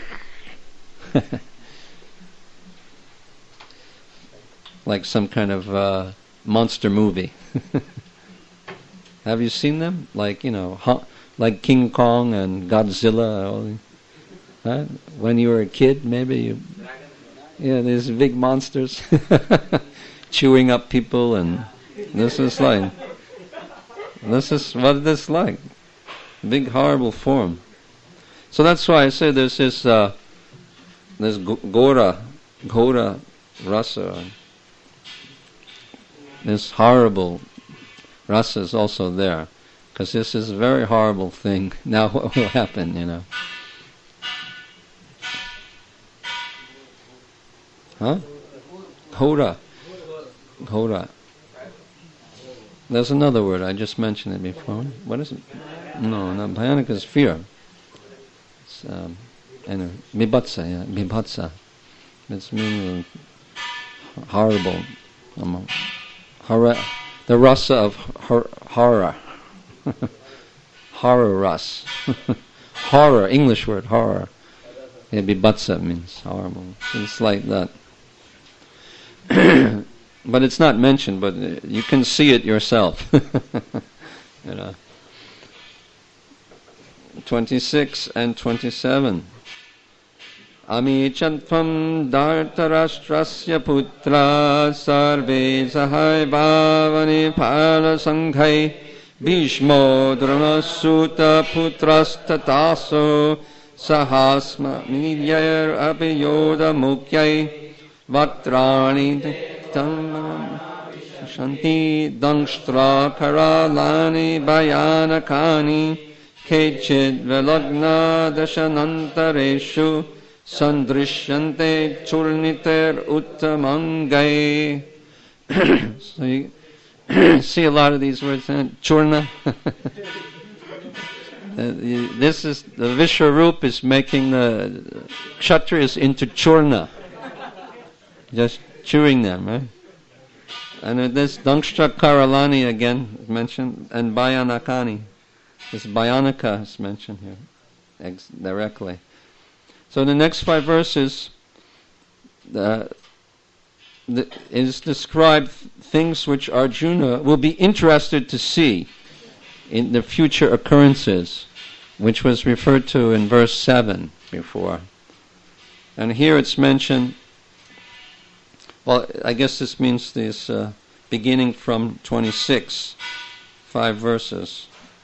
Like some kind of uh, monster movie. Have you seen them? Like, you know, huh, like King Kong and Godzilla. All the, huh? When you were a kid, maybe you... Yeah, these big monsters. Chewing up people, and this is like... This is what this is like. Big horrible form. So that's why I say there's this uh, this Gora, Gora rasa. This horrible rasa is also there, because this is a very horrible thing. Now what will happen, you know? Huh? Gora. Gora. There's another word, I just mentioned it before. What is it? No, no, Bhayanaka is fear. It's, um, anyway, Bibhatsa, yeah, Bibhatsa. It's meaning horrible. Um, horror, the rasa of hor- horror. Horror ras. Horror, English word, horror. Yeah, bibatsa means horrible. It's like that. But it's not mentioned, but you can see it yourself. You know. twenty-six and twenty-seven. Ami chantvam dhartarashtrasya putra sarve sahai bhavani pala sanghai bhishmo dranasuta putrastataso sahasma midyayar apiyoda mukyai vatrani tam shanti dangshtra karalani bayanakani kechid velagna dashanantareshu sandrishyante churniter uttamangai. So you see a lot of these words in it. Churna. This is, the Vishwarup is making the Kshatriyas into churna. Just chewing them, right? And this Dangshtra Karalani again is mentioned, and Bayanakani. This Bayanaka is mentioned here ex- directly. So the next five verses uh, the, is described things which Arjuna will be interested to see in the future occurrences, which was referred to in verse seven before. And here it's mentioned, well, I guess this means this uh, beginning from twenty-six, five verses.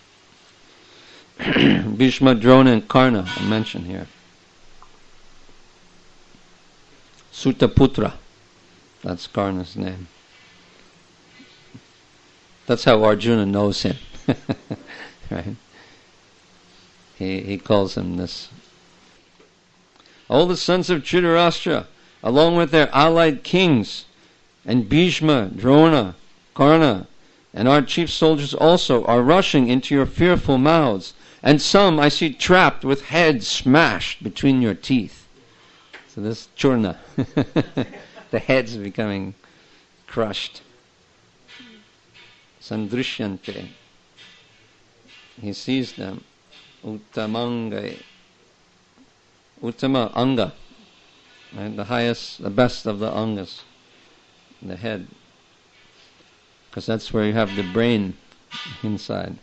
Bhishma, Drona, and Karna are mentioned here. Sutaputra, that's Karna's name. That's how Arjuna knows him. Right? He he calls him this. All the sons of Dhritarashtra, along with their allied kings, and Bhishma, Drona, Karna, and our chief soldiers also, are rushing into your fearful mouths, and some I see trapped with heads smashed between your teeth. So this churna, the heads becoming crushed. Sandrishyante. He sees them. Uttamangai. Uttama, anga. Right? The highest, the best of the angas. The head. Because that's where you have the brain inside.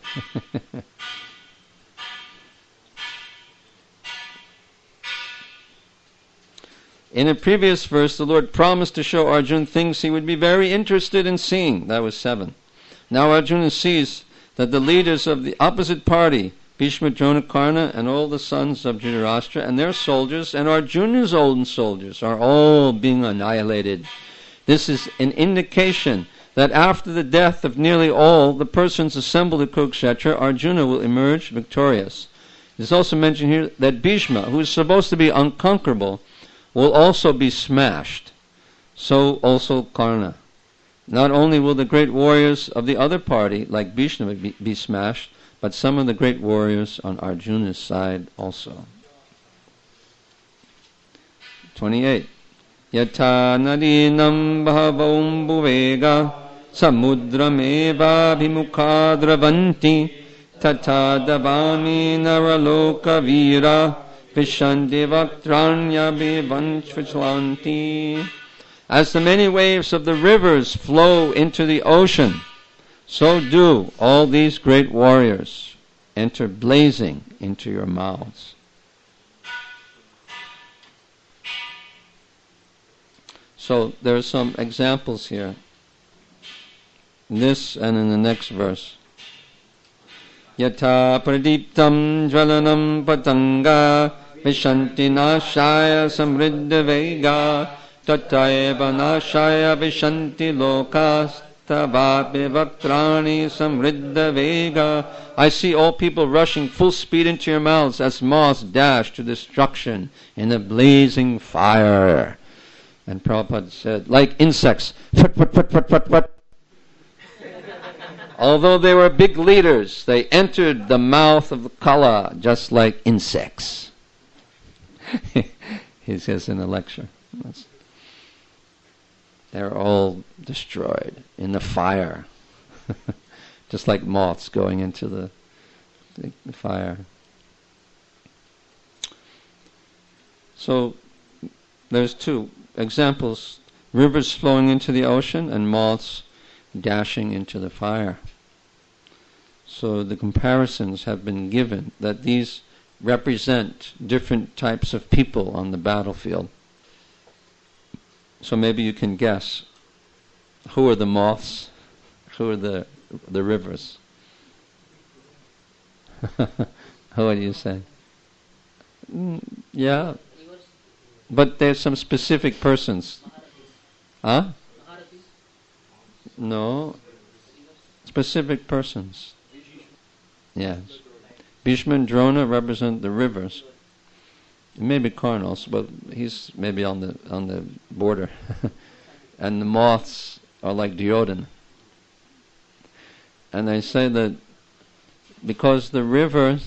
In a previous verse, the Lord promised to show Arjuna things he would be very interested in seeing. That was seven. Now Arjuna sees that the leaders of the opposite party, Bhishma, Drona, Karna, and all the sons of Dhritarashtra, and their soldiers, and Arjuna's own soldiers, are all being annihilated. This is an indication that after the death of nearly all the persons assembled at Kurukshetra, Arjuna will emerge victorious. It is also mentioned here that Bhishma, who is supposed to be unconquerable, will also be smashed. So also Karna. Not only will the great warriors of the other party, like Bhishma, be, be smashed, but some of the great warriors on Arjuna's side also. twenty-eight. Yatha nadinam bhavaum bhuvega samudrameva bhimukhā dravanti tatha davami naraloka vira vishanti vaktranya bivanchvichlanti. As the many waves of the rivers flow into the ocean, so do all these great warriors enter blazing into your mouths. So there are some examples here. In this and in the next verse. Yatha pradiptam jvalanam patanga vishanti nashaya samriddha vega tataiva nashaya vishanti lokas tavapi vaktrani samriddha vega. I see all people rushing full speed into your mouths as moths dash to destruction in a blazing fire. And Prabhupada said, like insects, fut, fut, fut, fut, fut, fut. Although they were big leaders, they entered the mouth of the Kala just like insects. He says in a lecture. That's they're all destroyed in the fire. Just like moths going into the, the, the fire. So there's two examples: rivers flowing into the ocean and moths dashing into the fire. So the comparisons have been given that these represent different types of people on the battlefield. So maybe you can guess, who are the moths, who are the the rivers? What do you say? Mm, yeah, but there's some specific persons. Huh? No, specific persons. Yes. Bhishma and Drona represent the rivers. Maybe Karnos, but he's maybe on the on the border. And the moths are like Duryodhana. And they say that because the rivers,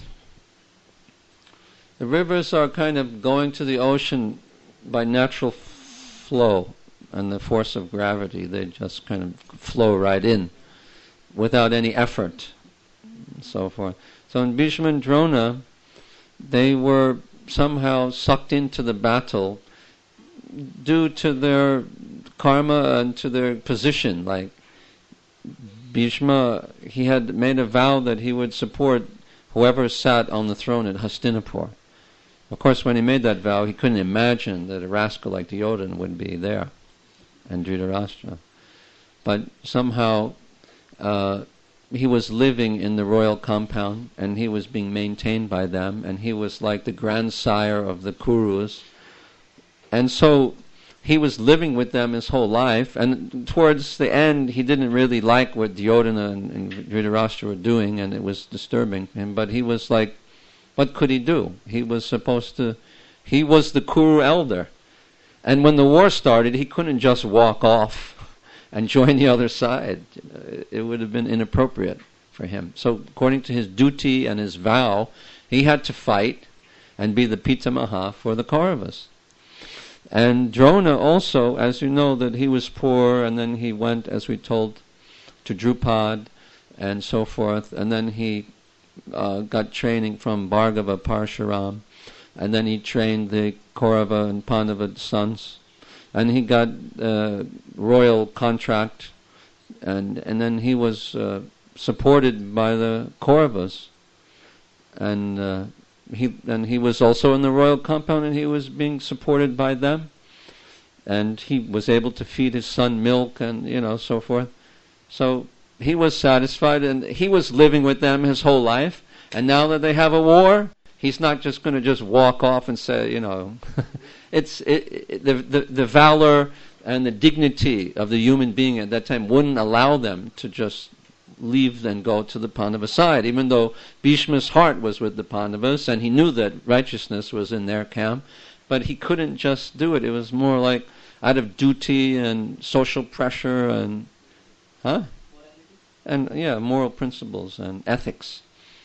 the rivers are kind of going to the ocean by natural f- flow and the force of gravity. They just kind of flow right in without any effort and so forth. So in Bhishma and Drona, they were somehow sucked into the battle due to their karma and to their position. Like Bhishma, he had made a vow that he would support whoever sat on the throne at Hastinapur. Of course, when he made that vow, he couldn't imagine that a rascal like Duryodhana would be there, and Dhritarashtra. But somehow uh, he was living in the royal compound, and he was being maintained by them, and he was like the grandsire of the Kurus. And so he was living with them his whole life, and towards the end he didn't really like what Duryodhana and, and Dhritarashtra were doing, and it was disturbing him, but he was like, what could he do? He was supposed to, he was the Kuru elder. And when the war started, he couldn't just walk off and join the other side. It would have been inappropriate for him. So according to his duty and his vow, he had to fight and be the Pitamaha for the Kauravas. And Drona also, as you know, that he was poor, and then he went, as we told, to Drupad and so forth, and then he uh, got training from Bhargava Parshuram, and then he trained the Kaurava and Pandava sons, and he got a royal contract, and and then he was uh, supported by the Kauravas, and uh, he and he was also in the royal compound, and he was being supported by them, and he was able to feed his son milk and you know so forth. So he was satisfied, and he was living with them his whole life. And now that they have a war, he's not just going to just walk off and say, you know, it's it, it, the, the the valor and the dignity of the human being at that time wouldn't allow them to just leave and go to the Pandava side, even though Bhishma's heart was with the Pandavas and he knew that righteousness was in their camp, but he couldn't just do it. It was more like out of duty and social pressure and, huh? And yeah, moral principles and ethics.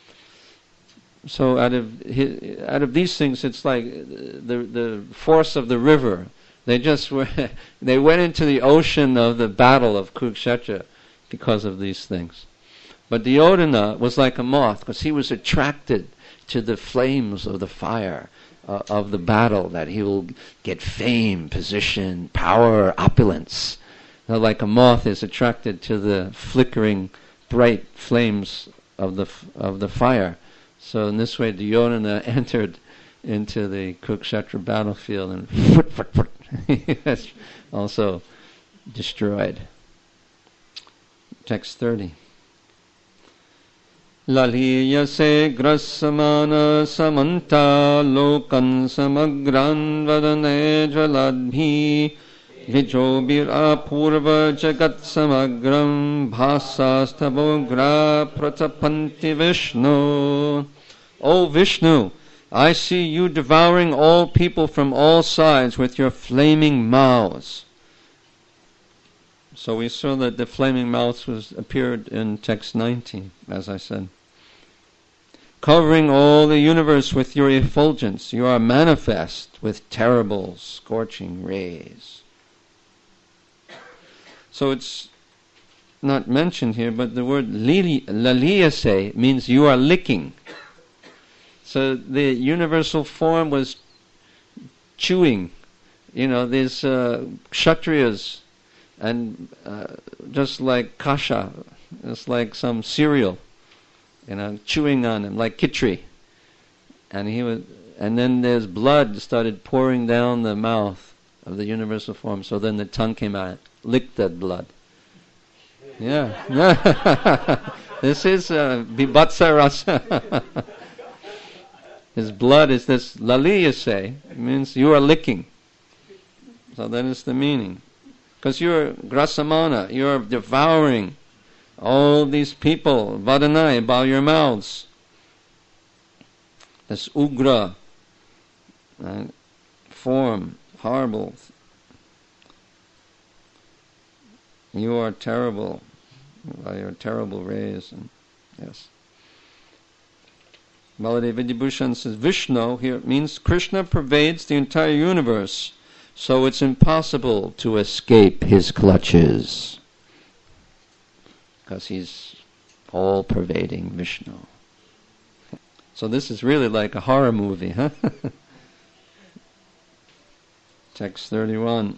So out of his, out of these things, it's like the the force of the river. They just were they went into the ocean of the battle of Kurukshetra because of these things. But Duryodhana was like a moth because he was attracted to the flames of the fire uh, of the battle, that he will get fame, position, power, opulence. Now, like a moth is attracted to the flickering, bright flames of the f- of the fire. So in this way, Duryodhana entered into the Kurukshetra battlefield and foot, foot, foot, he was also destroyed. Text thirty. Laliyase grasamana samanta lokan samagran vadane jaladbhi vijobira purva jagat samagram bhasastavogra pratapanti Vishnu. O Vishnu, I see you devouring all people from all sides with your flaming mouths. So we saw that the flaming mouths was appeared in text nineteen, as I said. Covering all the universe with your effulgence, you are manifest with terrible scorching rays. So it's not mentioned here, but the word lili, laliyase means you are licking. So the universal form was chewing. You know, these uh, kshatriyas, and uh, just like kasha, it's like some cereal, you know, chewing on him like kitri. And he was, and then there's blood started pouring down the mouth of the universal form. So then the tongue came out, licked that blood. Yeah, this is uh, bibatsa rasa. His blood is this laliyase. It means you are licking. So that is the meaning. Because you're grasamana, you're devouring all these people, vadanai, by your mouths. This ugra uh, form, horrible. You are terrible by your terrible rays. And yes. Baladeva Vibhushan says, Vishnu here means Krishna pervades the entire universe, so it's impossible to escape his clutches. Because he's all-pervading Vishnu. So this is really like a horror movie, huh? Text thirty-one.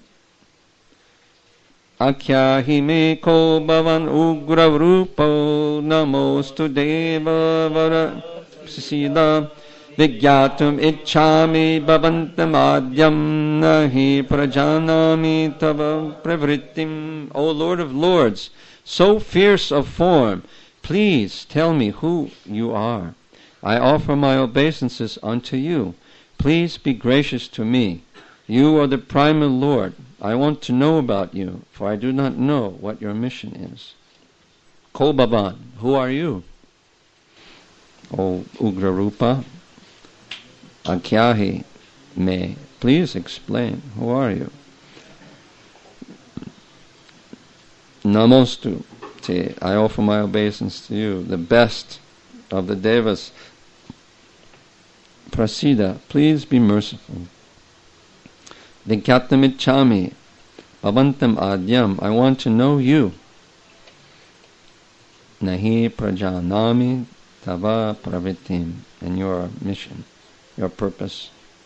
Akyahi me ko bhavan ugra rupo namostu deva vara sida vigyatum ichchami bhavantam adyam nahi prajanami tava pravrittim. O Lord of Lords, so fierce of form, please tell me who you are. I offer my obeisances unto you. Please be gracious to me. You are the primal Lord. I want to know about you, for I do not know what your mission is. Ko Bhavan, who are you? O Ugrarupa, Akyahi me, please explain, who are you? Namostu te, I offer my obeisance to you, the best of the devas. Prasida, please be merciful. Vinkyatamicchami, Bhavantam Adyam, I want to know you. Nahi prajanami tava pravritim, and your mission, your purpose.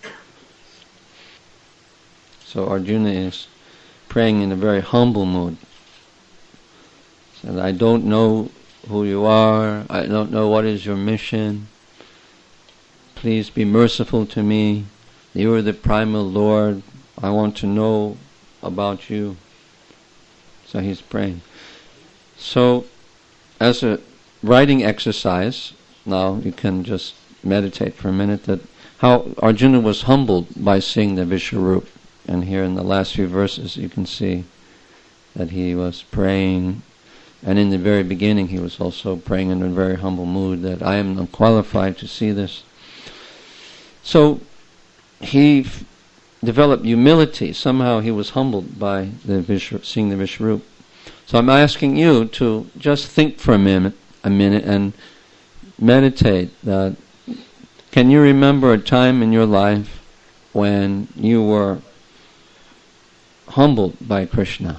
So Arjuna is praying in a very humble mood. Said, I don't know who you are, I don't know what is your mission. Please be merciful to me. You are the primal Lord. I want to know about you. So he's praying. So, as a writing exercise, now you can just meditate for a minute that how Arjuna was humbled by seeing the Vishwarup. And here in the last few verses you can see that he was praying, and in the very beginning he was also praying in a very humble mood that I am unqualified to see this. So he f- developed humility. Somehow he was humbled by the Vishwa, seeing the Vishwarup. So I'm asking you to just think for a minute, a minute, and meditate. That can you remember a time in your life when you were humbled by Krishna?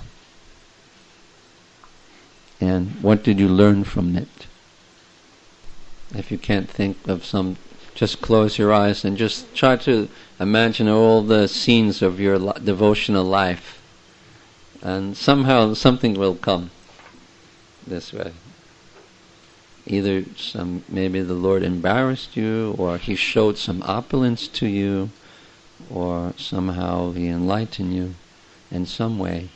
And what did you learn from it? If you can't think of some, just close your eyes and just try to imagine all the scenes of your li- devotional life. And somehow something will come this way. Either some, maybe the Lord embarrassed you, or He showed some opulence to you, or somehow He enlightened you in some way.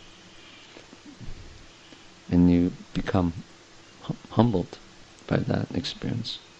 And you become hum- humbled by that experience.